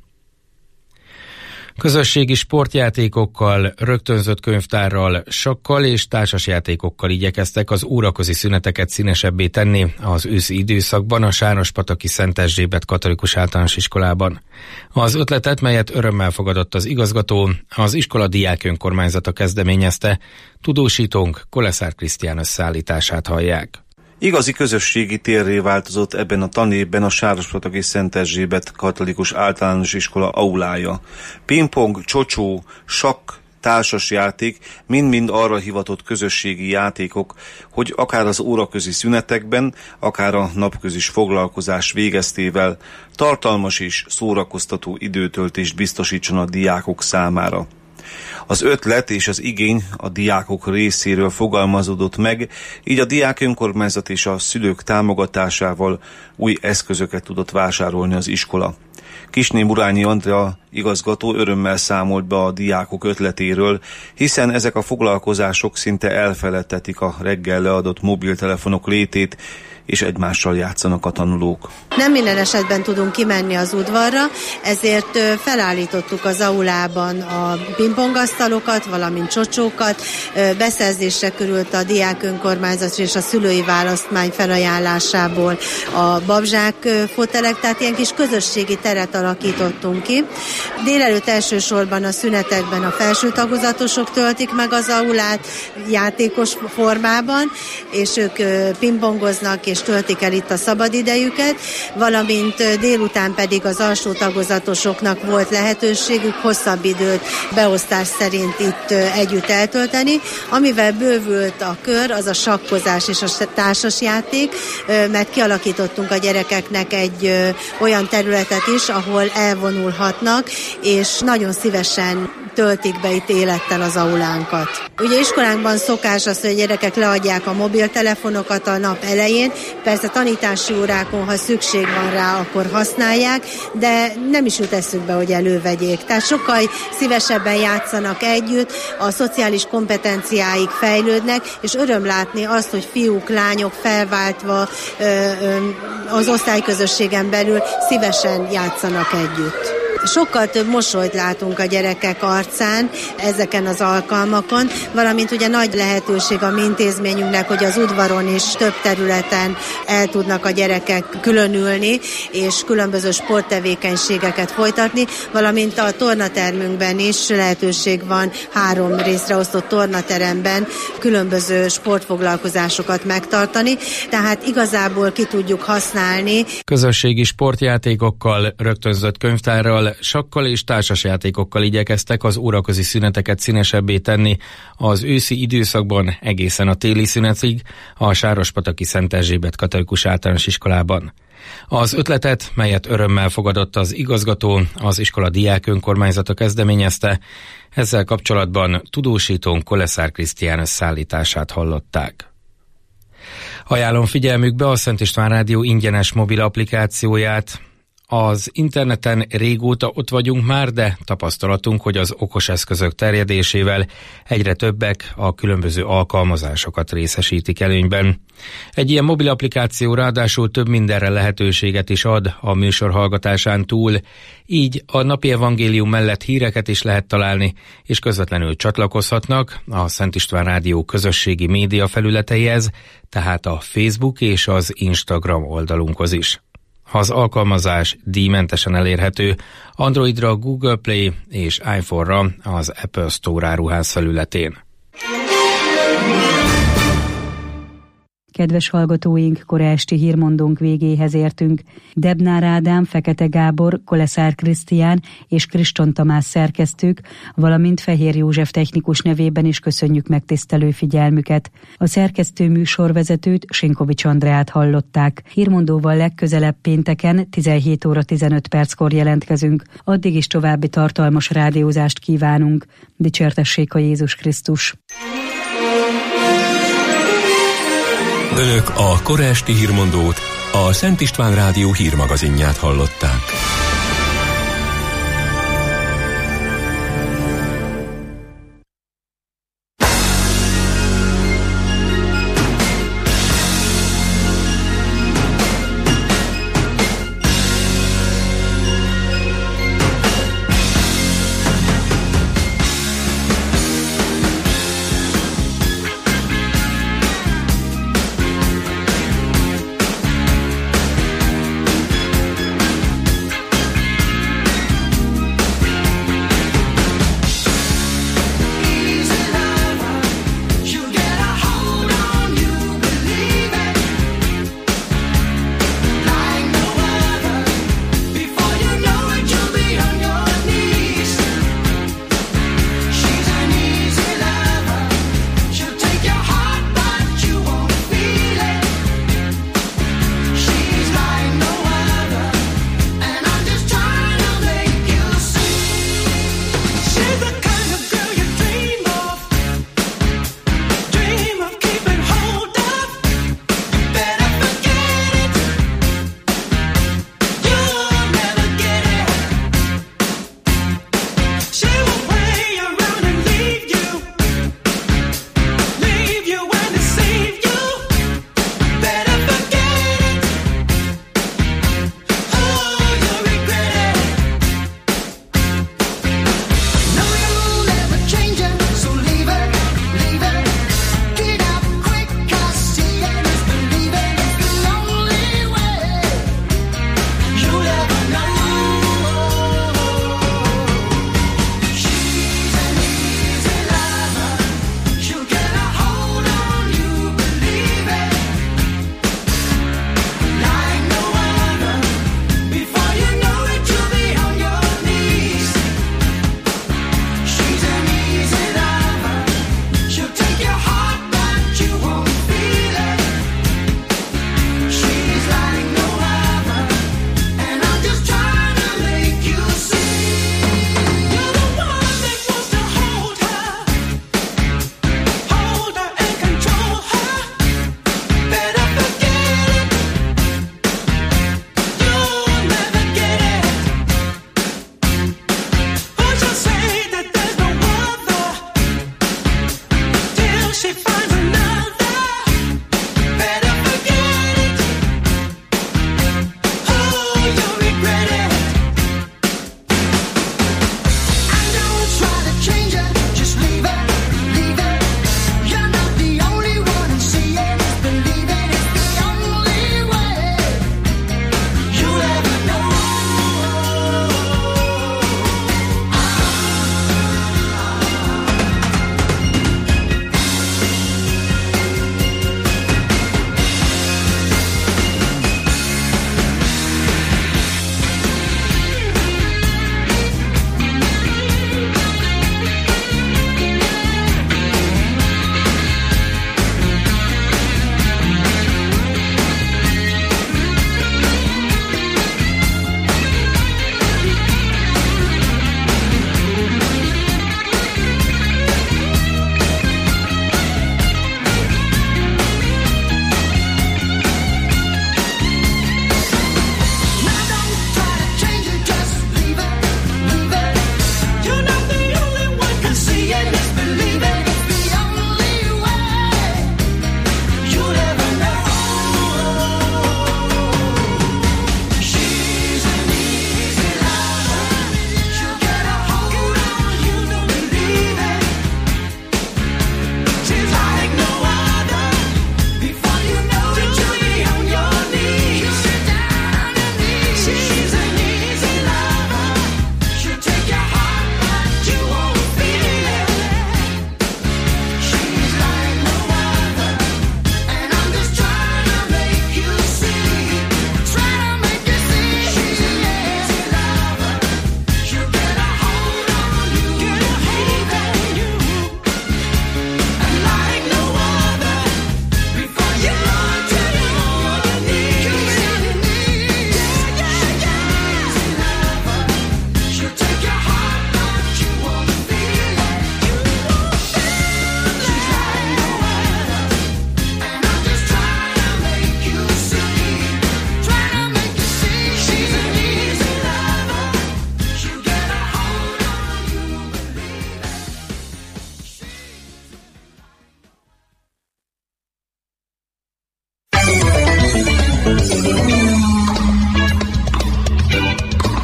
Közösségi sportjátékokkal, rögtönzött könyvtárral, sakkal és társasjátékokkal igyekeztek az óraközi szüneteket színesebbé tenni az őszi időszakban a Sárospataki Szent Erzsébet Katolikus Általános Iskolában. Az ötletet, melyet örömmel fogadott az igazgató, az iskola diák önkormányzata kezdeményezte. Tudósítónk Koleszár Krisztián összeállítását hallják. Igazi közösségi térré változott ebben a tanévben a Sárospataki Szent Erzsébet Katolikus Általános Iskola aulája. Pingpong, csocsó, sakk, társasjáték mind-mind arra hivatott közösségi játékok, hogy akár az óraközi szünetekben, akár a napközis foglalkozás végeztével tartalmas és szórakoztató időtöltést biztosítson a diákok számára. Az ötlet és az igény a diákok részéről fogalmazódott meg, így a diák önkormányzat és a szülők támogatásával új eszközöket tudott vásárolni az iskola. Kisné Murányi Andrea igazgató örömmel számolt be a diákok ötletéről, hiszen ezek a foglalkozások szinte elfeledtetik a reggel leadott mobiltelefonok létét, és egymással játszanak a tanulók. Nem minden esetben tudunk kimenni az udvarra, ezért felállítottuk az aulában a pingpongasztalokat, valamint csocsókat. Beszerzésre került a diák önkormányzat és a szülői választmány felajánlásából a babzsák fotelek, tehát ilyen kis közösségi teret alakítottunk ki. Délelőtt elsősorban a szünetekben a felső tagozatosok töltik meg az aulát játékos formában, és ők pingpongoznak és töltik el itt a szabadidejüket, valamint délután pedig az alsó tagozatosoknak volt lehetőségük hosszabb időt beosztás szerint itt együtt eltölteni. Amivel bővült a kör, az a sakkozás és a társasjáték, mert kialakítottunk a gyerekeknek egy olyan területet is, ahol elvonulhatnak, és nagyon szívesen töltik be itt élettel az aulánkat. Ugye iskolánkban szokás az, hogy a gyerekek leadják a mobiltelefonokat a nap elején, persze tanítási órákon, ha szükség van rá, akkor használják, de nem is jut eszükbe, hogy elővegyék. Tehát sokkal szívesebben játszanak együtt, a szociális kompetenciáik fejlődnek, és öröm látni azt, hogy fiúk, lányok felváltva ö, ö, az osztályközösségen belül szívesen játszanak együtt. Sokkal több mosolyt látunk a gyerekek arcán ezeken az alkalmakon, valamint ugye nagy lehetőség a mi intézményünknek, hogy az udvaron is több területen el tudnak a gyerekek különülni, és különböző sporttevékenységeket folytatni, valamint a tornatermünkben is lehetőség van három részre osztott tornateremben különböző sportfoglalkozásokat megtartani, tehát igazából ki tudjuk használni. Közösségi sportjátékokkal, rögtönzött könyvtárral, sakkal és társasjátékokkal igyekeztek az óraközi szüneteket színesebbé tenni az őszi időszakban egészen a téli szünetig a Sárospataki Szent Erzsébet Katolikus Általános Iskolában. Az ötletet, melyet örömmel fogadott az igazgató, az iskola diák önkormányzata kezdeményezte, ezzel kapcsolatban tudósítónk Koleszár Krisztián összeállítását hallották. Ajánlom figyelmükbe a Szent István Rádió ingyenes mobil applikációját. Az interneten régóta ott vagyunk már, de tapasztalatunk, hogy az okos eszközök terjedésével egyre többek a különböző alkalmazásokat részesítik előnyben. Egy ilyen mobil applikáció ráadásul több mindenre lehetőséget is ad a műsor hallgatásán túl, így a napi evangélium mellett híreket is lehet találni, és közvetlenül csatlakozhatnak a Szent István Rádió közösségi média felületeihez, tehát a Facebook és az Instagram oldalunkhoz is. Az alkalmazás díjmentesen elérhető Androidra, Google Play és iPhone-ra az Apple Store áruház felületén. Kedves hallgatóink, kora esti hírmondónk végéhez értünk. Debnár Ádám, Fekete Gábor, Koleszár Krisztián és Kriston Tamás szerkesztők, valamint Fehér József technikus nevében is köszönjük megtisztelő figyelmüket. A szerkesztő műsorvezetőt, Sinkovics Andreát hallották. Hírmondóval legközelebb pénteken tizenhét óra tizenöt perckor jelentkezünk. Addig is további tartalmas rádiózást kívánunk. Dicsértessék a Jézus Krisztus! Önök a kora esti hírmondót, a Szent István Rádió hírmagazinját hallották.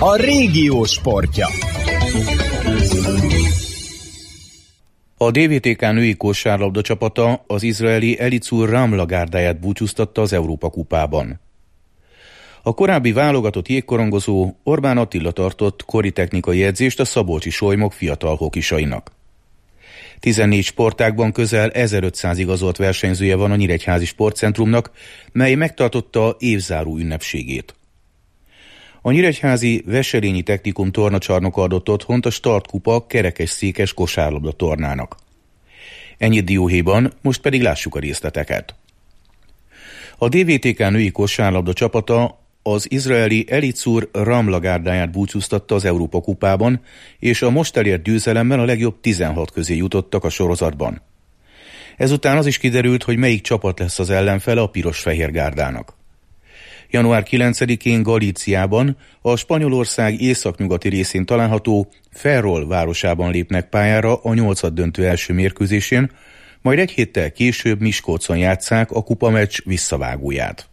a régió sportja. A dé vé té ká női kosárlabda csapata az izraeli Elitszur Ramla gárdáját búcsúztatta az Európa kupában. A korábbi válogatott jégkorongozó Orbán Attila tartott kori technikai edzést a szabolcsi solymok fiatal hokisainak. tizennégy sportágban közel ezerötszáz igazolt versenyzője van a Nyíregyházi Sportcentrumnak, mely megtartotta évzáró ünnepségét. A Nyíregyházi Veselényi Technikum tornacsarnoka adott otthont a Startkupa kerekesszékes kosárlabda tornának. Ennyit dióhéjban, most pedig lássuk a részleteket. A dé vé té ká női kosárlabda csapata az izraeli Elitszur Ramla gárdáját búcsúztatta az Európa kupában, és a most elért győzelemmel a legjobb tizenhat közé jutottak a sorozatban. Ezután az is kiderült, hogy melyik csapat lesz az ellenfele a piros-fehér gárdának. január kilencedikén Galíciában, a Spanyolország északnyugati részén található Ferrol városában lépnek pályára a nyolcaddöntő első mérkőzésén, majd egy héttel később Miskolcon játsszák a kupameccs visszavágóját.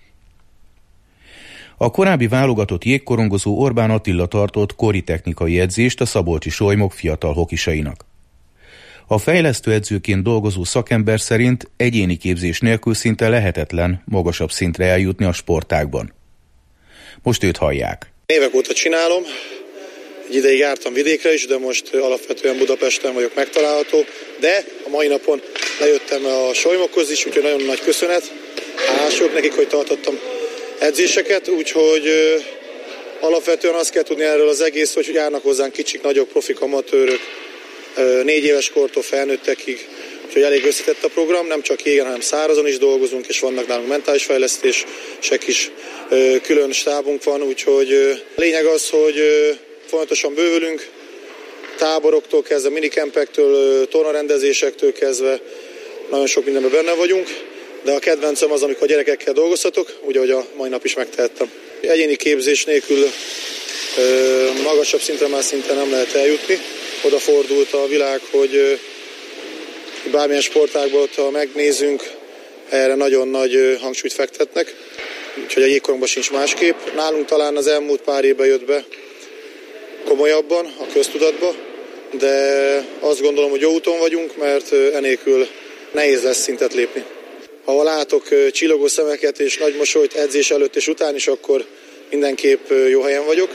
A korábbi válogatott jégkorongozó Orbán Attila tartott kori technikai edzést a szabolcsi solymok fiatal hokisainak. A fejlesztő edzőként dolgozó szakember szerint egyéni képzés nélkül szinte lehetetlen magasabb szintre eljutni a sportágban. Most őt hallják. Évek óta csinálom, egy ideig jártam vidékre is, de most alapvetően Budapesten vagyok megtalálható, de a mai napon lejöttem a solymokhoz is, úgyhogy nagyon nagy köszönet. Hálás vagyok nekik, hogy tartottam edzéseket, úgyhogy ö, alapvetően azt kell tudni erről az egész, hogy járnak hozzánk kicsik, nagyok, profik, amatőrök, ö, négy éves kortól felnőttekig, úgyhogy elég összetett a program, nem csak jégen, hanem szárazon is dolgozunk, és vannak nálunk mentális fejlesztések is, ö, külön stábunk van, úgyhogy ö, lényeg az, hogy ö, folyamatosan bővülünk, táboroktól kezdve, minikempektől, tornarendezésektől kezdve, nagyon sok mindenben benne vagyunk. De a kedvencem az, amikor gyerekekkel dolgozhatok, úgy, ahogy a mai nap is megtehettem. Egyéni képzés nélkül ö, magasabb szintre már szinte nem lehet eljutni. Oda fordult a világ, hogy ö, bármilyen sportágban, ha megnézünk, erre nagyon nagy ö, hangsúlyt fektetnek. Úgyhogy a jégkorongban sincs másképp. Nálunk talán az elmúlt pár évben jött be komolyabban, a köztudatba, de azt gondolom, hogy jó úton vagyunk, mert ö, enélkül nehéz lesz szintet lépni. Ha látok csillogó szemeket és nagy mosolyt edzés előtt és után is, akkor mindenképp jó helyen vagyok.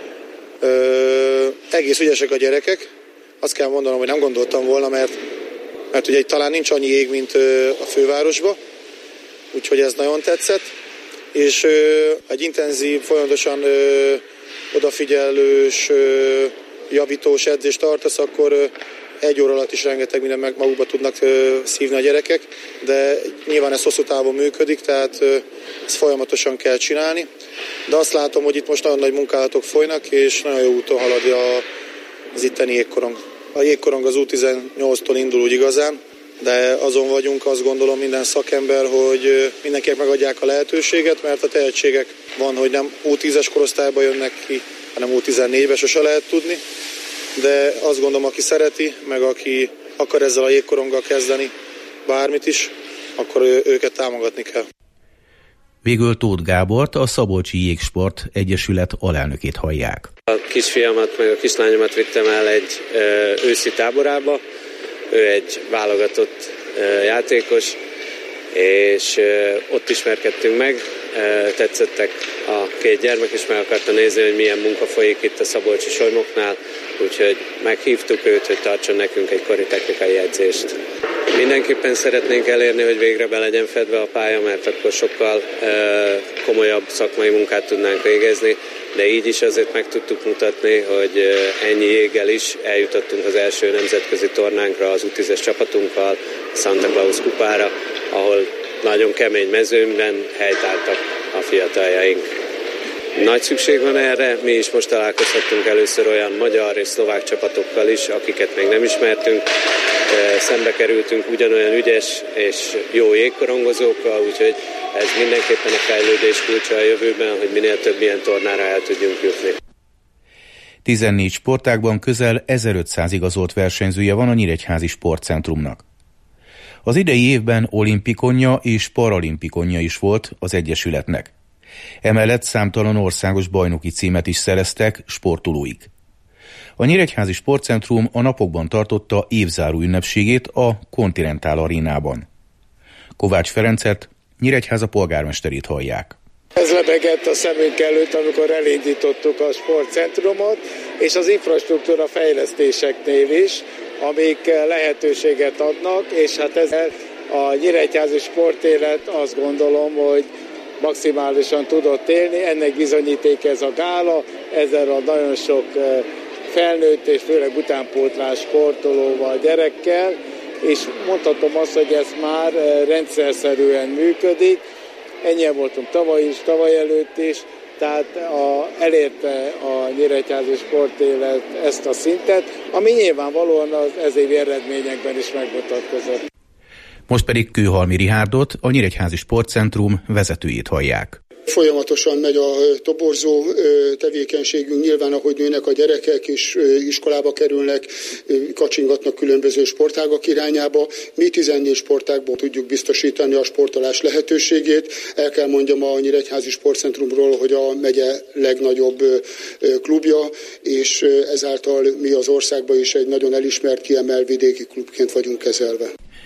Ö, egész ügyesek a gyerekek. Azt kell mondanom, hogy nem gondoltam volna, mert, mert ugye talán nincs annyi jég, mint a fővárosban, úgyhogy ez nagyon tetszett. És ö, egy intenzív, folyamatosan ö, odafigyelős, ö, javítós edzést tartasz, akkor ö, egy óra alatt is rengeteg minden meg magukba tudnak ö, szívni a gyerekek, de nyilván ez hosszú távon működik, tehát ö, ezt folyamatosan kell csinálni. De azt látom, hogy itt most nagyon nagy munkálatok folynak, és nagyon jó úton halad a, az itteni jégkorong. A jégkorong az U tizennyolctól indul úgy igazán, de azon vagyunk, azt gondolom minden szakember, hogy mindenkinek megadják a lehetőséget, mert a tehetségek van, hogy nem U tízes korosztályba jönnek ki, hanem U tizennégybe, sose lehet tudni. De azt gondolom, aki szereti, meg aki akar ezzel a jégkoronggal kezdeni bármit is, akkor őket támogatni kell. Végül Tóth Gábort, a Szabolcsi Jégsport Egyesület alelnökét hallják. A kisfiamat meg a kislányomat vittem el egy ö, őszi táborába, ő egy válogatott ö, játékos, és ö, ott ismerkedtünk meg, ö, tetszettek a két gyermek, és meg akarta nézni, hogy milyen munka folyik itt a szabolcsi solymoknál, úgyhogy meghívtuk őt, hogy tartson nekünk egy kori technikai edzést. Mindenképpen szeretnénk elérni, hogy végre be legyen fedve a pálya, mert akkor sokkal ö, komolyabb szakmai munkát tudnánk végezni, de így is azért meg tudtuk mutatni, hogy ennyi jéggel is eljutottunk az első nemzetközi tornánkra az U tízes csapatunkkal, Santa Claus kupára, ahol nagyon kemény mezőnben helytáltak a fiataljaink. Nagy szükség van erre, mi is most találkozhattunk először olyan magyar és szlovák csapatokkal is, akiket még nem ismertünk. Szembe kerültünk ugyanolyan ügyes és jó jégkorongozókkal, úgyhogy ez mindenképpen a fejlődés kulcsa a jövőben, hogy minél több ilyen tornára el tudjunk jutni. tizennégy sportágban közel ezerötszáz igazolt versenyzője van a Nyíregyházi Sportcentrumnak. Az idei évben olimpikonja és paralimpikonja is volt az Egyesületnek. Emellett számtalan országos bajnoki címet is szereztek sportolóik. A Nyíregyházi Sportcentrum a napokban tartotta évzáró ünnepségét a Continental Arénában. Kovács Ferencet, Nyíregyháza polgármesterét hallják. Ez lebegett a szemünk előtt, amikor elindítottuk a sportcentrumot, és az infrastruktúra fejlesztéseknél is, amik lehetőséget adnak, és hát ezzel a nyíregyházi sportélet azt gondolom, hogy maximálisan tudott élni. Ennek bizonyíték ez a gála, ezzel a nagyon sok felnőtt és főleg utánpótlás sportolóval, gyerekkel, és mondhatom azt, hogy ez már rendszerszerűen működik. Ennyien voltunk tavaly is, tavaly előtt is, tehát a, elérte a nyíregyházi sportélet ezt a szintet, ami nyilvánvalóan az ezévi eredményekben is megmutatkozott. Most pedig Kőhalmi Rihárdot, a Nyíregyházi Sportcentrum vezetőjét hallják. Folyamatosan megy a toborzó tevékenységünk, nyilván ahogy nőnek a gyerekek és iskolába kerülnek, kacsingatnak különböző sportágak irányába. Mi tizennégy sportágból tudjuk biztosítani a sportolás lehetőségét. El kell mondjam a Nyíregyházi Sportcentrumról, hogy a megye legnagyobb klubja, és ezáltal mi az országban is egy nagyon elismert, kiemelt vidéki klubként vagyunk kezelve.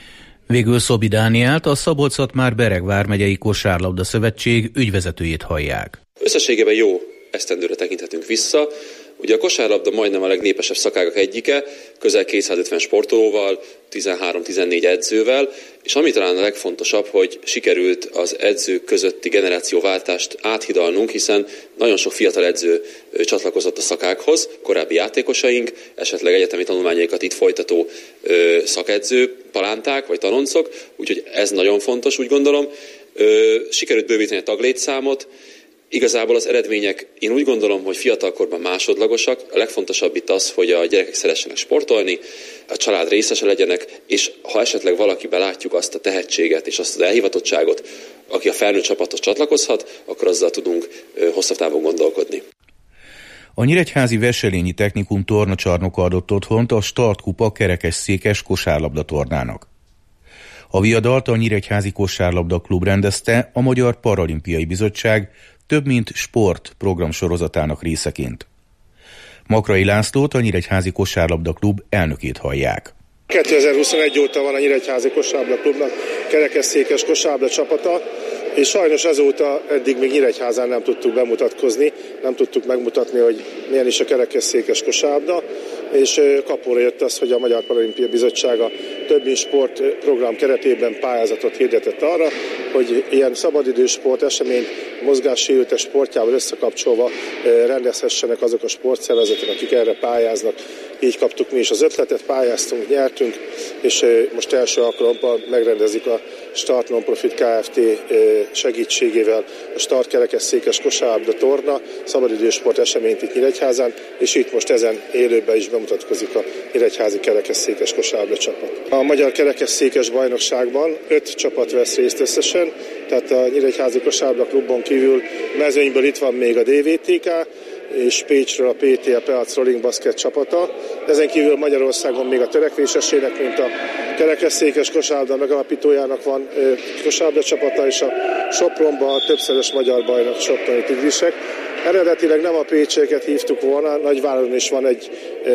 Végül Szobi Dánielt, a Szabolcs-Szatmár-Bereg vármegyei Kosárlabda Szövetség ügyvezetőjét hallják. Összességében jó esztendőre tekinthetünk vissza. Ugye a kosárlabda majdnem a legnépesebb szakágak egyike, közel kétszázötven sportolóval, tizenhárom-tizennégy edzővel, és ami talán a legfontosabb, hogy sikerült az edzők közötti generációváltást áthidalnunk, hiszen nagyon sok fiatal edző csatlakozott a szakákhoz, korábbi játékosaink, esetleg egyetemi tanulmányaikat itt folytató ö, szakedző, palánták vagy tanoncok, úgyhogy ez nagyon fontos, úgy gondolom. Ö, sikerült bővíteni a taglétszámot. Igazából az eredmények, én úgy gondolom, hogy fiatalkorban másodlagosak. A legfontosabb itt az, hogy a gyerekek szeressenek sportolni, a család részese legyenek, és ha esetleg valakiben látjuk azt a tehetséget és azt az elhivatottságot, aki a felnőtt csapathoz csatlakozhat, akkor azzal tudunk hosszabb távon gondolkodni. A Nyíregyházi Veselényi Technikum tornacsarnoka adott otthont a Startkupa kerekesszékes kosárlabda tornának. A viadalt a Nyíregyházi Kosárlabda Klub rendezte a Magyar Paralimpiai Bizottság több mint sport programsorozatának részeként. Makrai Lászlót, a Nyíregyházi Kosárlabda Klub elnökét hallják. kétezer-huszonegy óta van a Nyíregyházi Kosárlabda Klubnak kerekesszékes kosárlabda csapata, és sajnos azóta eddig még Nyíregyházán nem tudtuk bemutatkozni, nem tudtuk megmutatni, hogy milyen is a kerekesszékes kosárlabda, és kapóra jött az, hogy a Magyar Paralimpiai Bizottság a több mint sport program keretében pályázatot hirdetett arra, hogy ilyen szabadidős sport eseményt mozgássérültek sportjával összekapcsolva rendezhessenek azok a sportszervezetek, akik erre pályáznak. Így kaptuk mi is az ötletet, pályáztunk, nyertünk, és most első alkalommal megrendezik a Start Non-Profit Kft. Segítségével a Start kerekesszékes kosárlabda torna szabadidős sport eseményt itt Nyíregyházán, és itt most ezen élőben is bemutatkozik a Nyíregyházi kerekesszékes kosárlabda csapat. A Magyar Kerekesszékes Bajnokságban öt csapat vesz részt összesen, tehát a Nyíregyházi Kosárlabda Klubon kívül mezőnyből itt van még a dé vé té ká, és Pécsről a pé té á Peac Rolling Basket csapata. Ezen kívül Magyarországon még a Törekvésesének, mint a kerekesszékes kosárlabda megalapítójának van kosárlabda csapata, és a Sopronban a többszörös magyar bajnok Soproni Tigrisek. Eredetileg nem a pécsieket hívtuk volna, Nagyváradon is van egy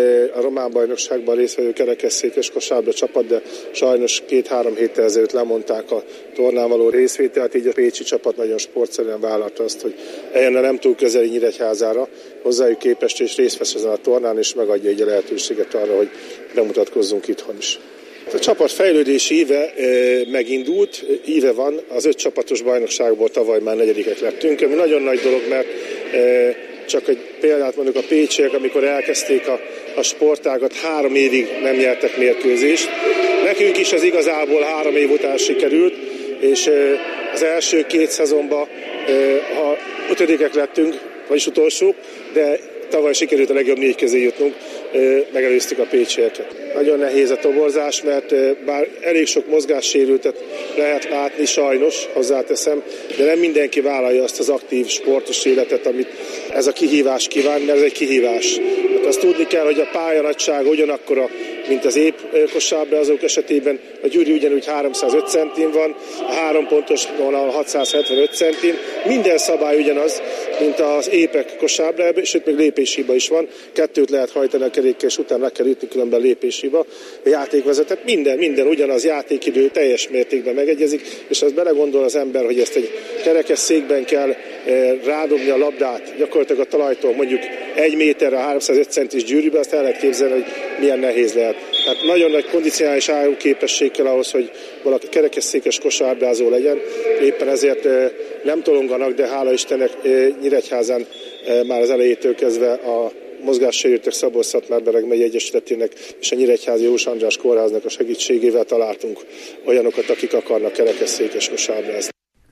a román bajnokságban résztvevő kerekesszékes kosárlabda csapat, de sajnos két-három héttel ezelőtt lemondták a tornán való részvételt, így a pécsi csapat nagyon sportszerűen vállalta azt, hogy eljönne nem túl közeli Nyíregyházára, hozzájuk képest és részt vesz ezen a tornán, és megadja így a lehetőséget arra, hogy bemutatkozzunk itthon is. A csapat fejlődési íve e, megindult, íve van, az öt csapatos bajnokságból tavaly már negyedikek lettünk, ami nagyon nagy dolog, mert e, csak egy példát mondjuk a pécsiek, amikor elkezdték a, a sportágat, három évig nem nyertek mérkőzést. Nekünk is ez igazából három év után sikerült, és e, az első két szezonban e, ha ötödikek lettünk, vagyis utolsók, de tavaly sikerült a legjobb négy közé jutnunk, megelőztük a pécsieket. Nagyon nehéz a toborzás, mert bár elég sok mozgássérültet lehet látni, sajnos, hozzáteszem, de nem mindenki vállalja azt az aktív sportos életet, amit ez a kihívás kíván, mert ez egy kihívás. Hát azt tudni kell, hogy a pályanagysága ugyanakkor a mint az épp kosárlabdázók esetében. A Gyuri ugyanúgy háromszázöt centin van, a három pontos vonal hatszázhetvenöt centin. Minden szabály ugyanaz, mint az épek kosárlabdában, sőt még lépéshiba is van. Kettőt lehet hajtani a kerékes után, meg kell ütni, különben lépéshiba. A játékvezetet minden, minden ugyanaz, játékidő teljes mértékben megegyezik, és az belegondol az ember, hogy ezt egy kerekesszékben kell rádobni a labdát, gyakorlatilag a talajtól mondjuk egy méterre, háromszázöt centis gyűrűbe, azt el lehet képzelni, hogy milyen nehéz lehet. Hát nagyon nagy kondicionális állóképesség kell ahhoz, hogy valaki kerekesszékes kosárlabdázó legyen. Éppen ezért nem tolonganak, de hála Istennek Nyíregyházán már az elejétől kezdve a mozgássérültek Szabolcs-Szatmár-Bereg megye egyesületének és a Nyíregyházi Jós András kórháznak a segítségével találtunk olyanokat, akik akarnak kerekesszékes kosárlabdázni.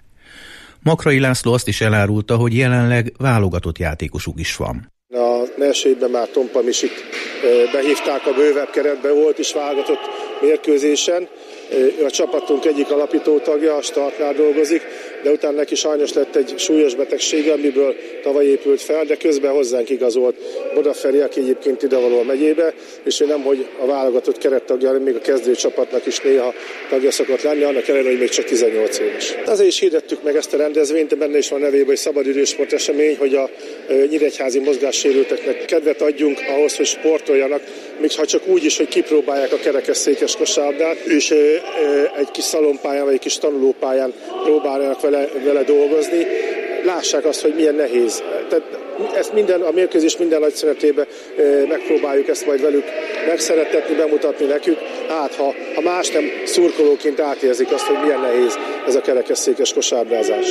Makrai László azt is elárulta, hogy jelenleg válogatott játékosuk is van. A első évben már Tompa Misit behívták a bővebb keretbe, volt is válogatott mérkőzésen. Ő a csapatunk egyik alapító tagja, a startnál dolgozik, de utána neki sajnos lett egy súlyos betegsége, amiből tavaly épült fel, de közben hozzánk igazolt Bodaferi, aki egyébként idevaló a megyébe, és ő nemhogy a válogatott kerettagja, hanem még a kezdőcsapatnak is néha tagja szokott lenni, annak ellenére, hogy még csak tizennyolc éves. Azért is hirdettük meg ezt a rendezvényt, benne is van nevében, hogy szabadidősport esemény, hogy a nyíregyházi mozgássérülteknek kedvet adjunk ahhoz, hogy sportoljanak, még ha csak úgy is, hogy kipróbálják a kerekesszékes kosárlabdát, és egy kis szalonpályán, vagy egy kis tanulópályán próbálnak vele, vele dolgozni, lássák azt, hogy milyen nehéz. Tehát ezt minden, a mérkőzés minden nagy szünetében megpróbáljuk ezt majd velük megszerettetni, bemutatni nekük. Hát, ha, ha más nem, szurkolóként átérzik azt, hogy milyen nehéz ez a kerekesszékes kosárlabdázás.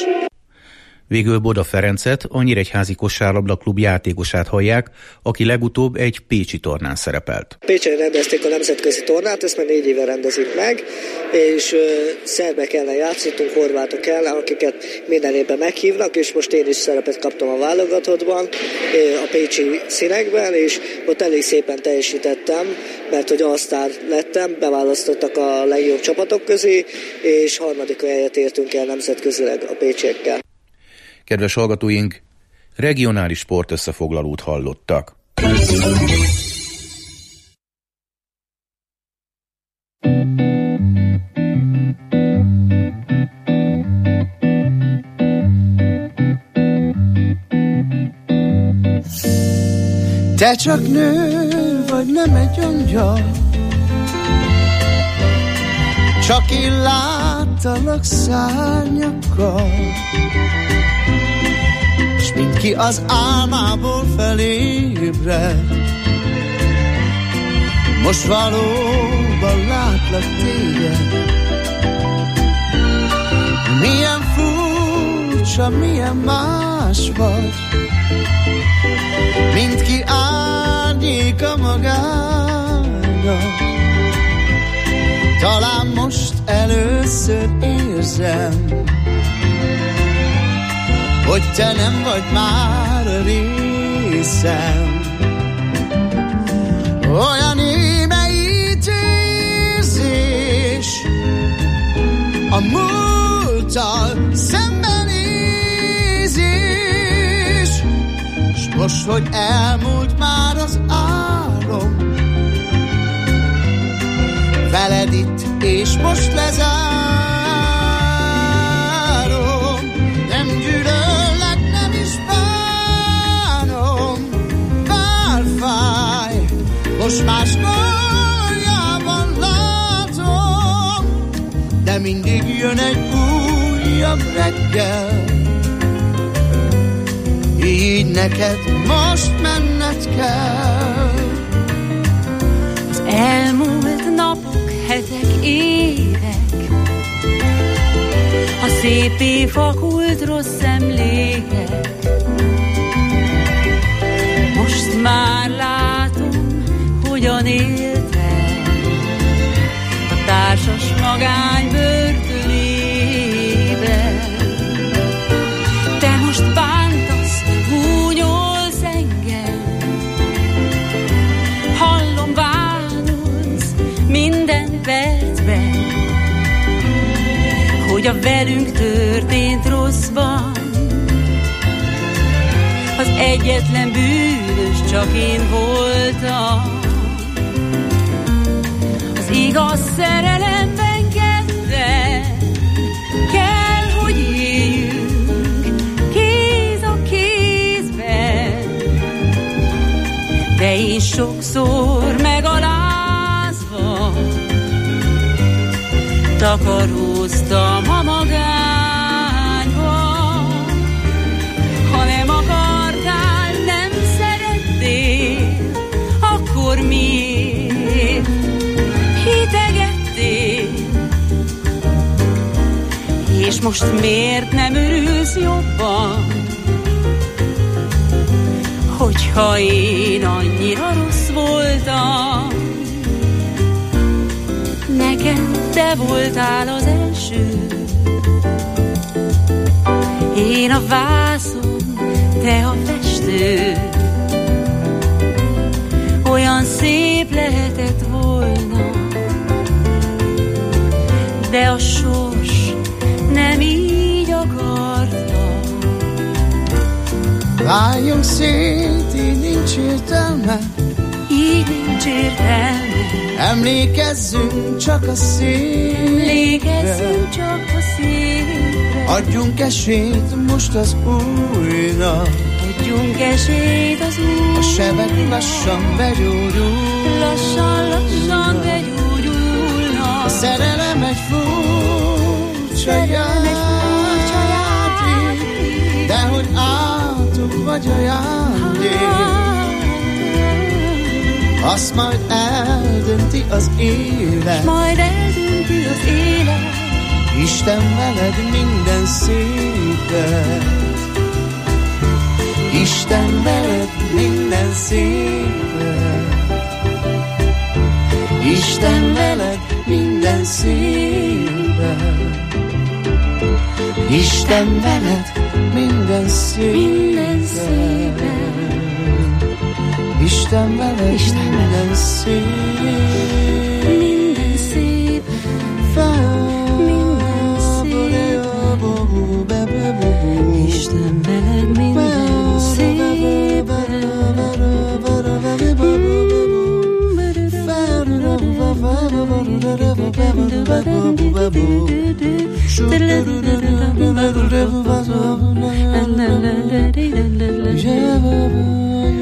Végül Boda Ferencet, a Nyíregyházi Kosárlabda Klub játékosát hallják, aki legutóbb egy pécsi tornán szerepelt. Pécsen rendezték a nemzetközi tornát, ezt már négy éve rendezik meg, és uh, szerbek ellen játszottunk, horvátok ellen, akiket minden évben meghívnak, és most én is szerepet kaptam a válogatottban, a pécsi színekben, és ott elég szépen teljesítettem, mert hogy all-star lettem, beválasztottak a legjobb csapatok közé, és harmadik helyet értünk el nemzetközileg a pécsiekkel. Kedves hallgatóink, regionális sportösszefoglalót hallottak. Te csak nő vagy, nem egy angyal, csak én láttalak szárnyakkal, s mindki az álmából felébred. Most valóban látlak téged. Milyen furcsa, milyen más vagy, mindki árnyéka magának. Talán most először érzem, hogy te nem vagy már a részem. Olyan émeítérzés a múlttal szembenézés, s most, hogy elmúlt már az álom, veled itt és most lezárom. Nem gyűlöllek, nem is bánom, bár fáj, most más koljában látom, de mindig jön egy újabb reggel, így neked most menned kell. Az elmúlt napok, hetek, évek, a szépé fakult rossz emlékek, most már látom, hogyan éltem a társas magány börtönében. Te most bántasz, húnyolsz engem, hallom, bánolsz minden percben, hogy a velünk történt rosszban az egyetlen bűnös csak én voltam. igaz szerelemben ketten kell, hogy éljünk kéz a kézben. De én sokszor megalázva takaróztam a magányba. Ha nem akartál, nem szerettél, akkor miért hitegettél? És most miért nem örülsz jobban, hogyha én annyira rossz voltam? Nekem te voltál az első, én a vászon, te a festő. Olyan szép lehetett volna, de a sors nem így akarta. Váljunk szét, így nincs értelme, így nincs értelme. Emlékezzünk csak a szépre, Emlékezzünk csak a szépre. Adjunk esélyt most az újnak, adjunk esélyt az újnak. A sebek lassan begyógyul, lassan, lassan begyógyulnak. A szerelem egy furcsa játék, de hogy átok vagy ajándék, azt majd eldönti az élet, majd eldönti az élet. Isten veled minden szépet, Isten veled minden szépet, Isten veled minden szépet, Isten veled minden szépet, Isten veled Isten minden szép, minden szép, minden szép, Isten veled minden szép, Shoo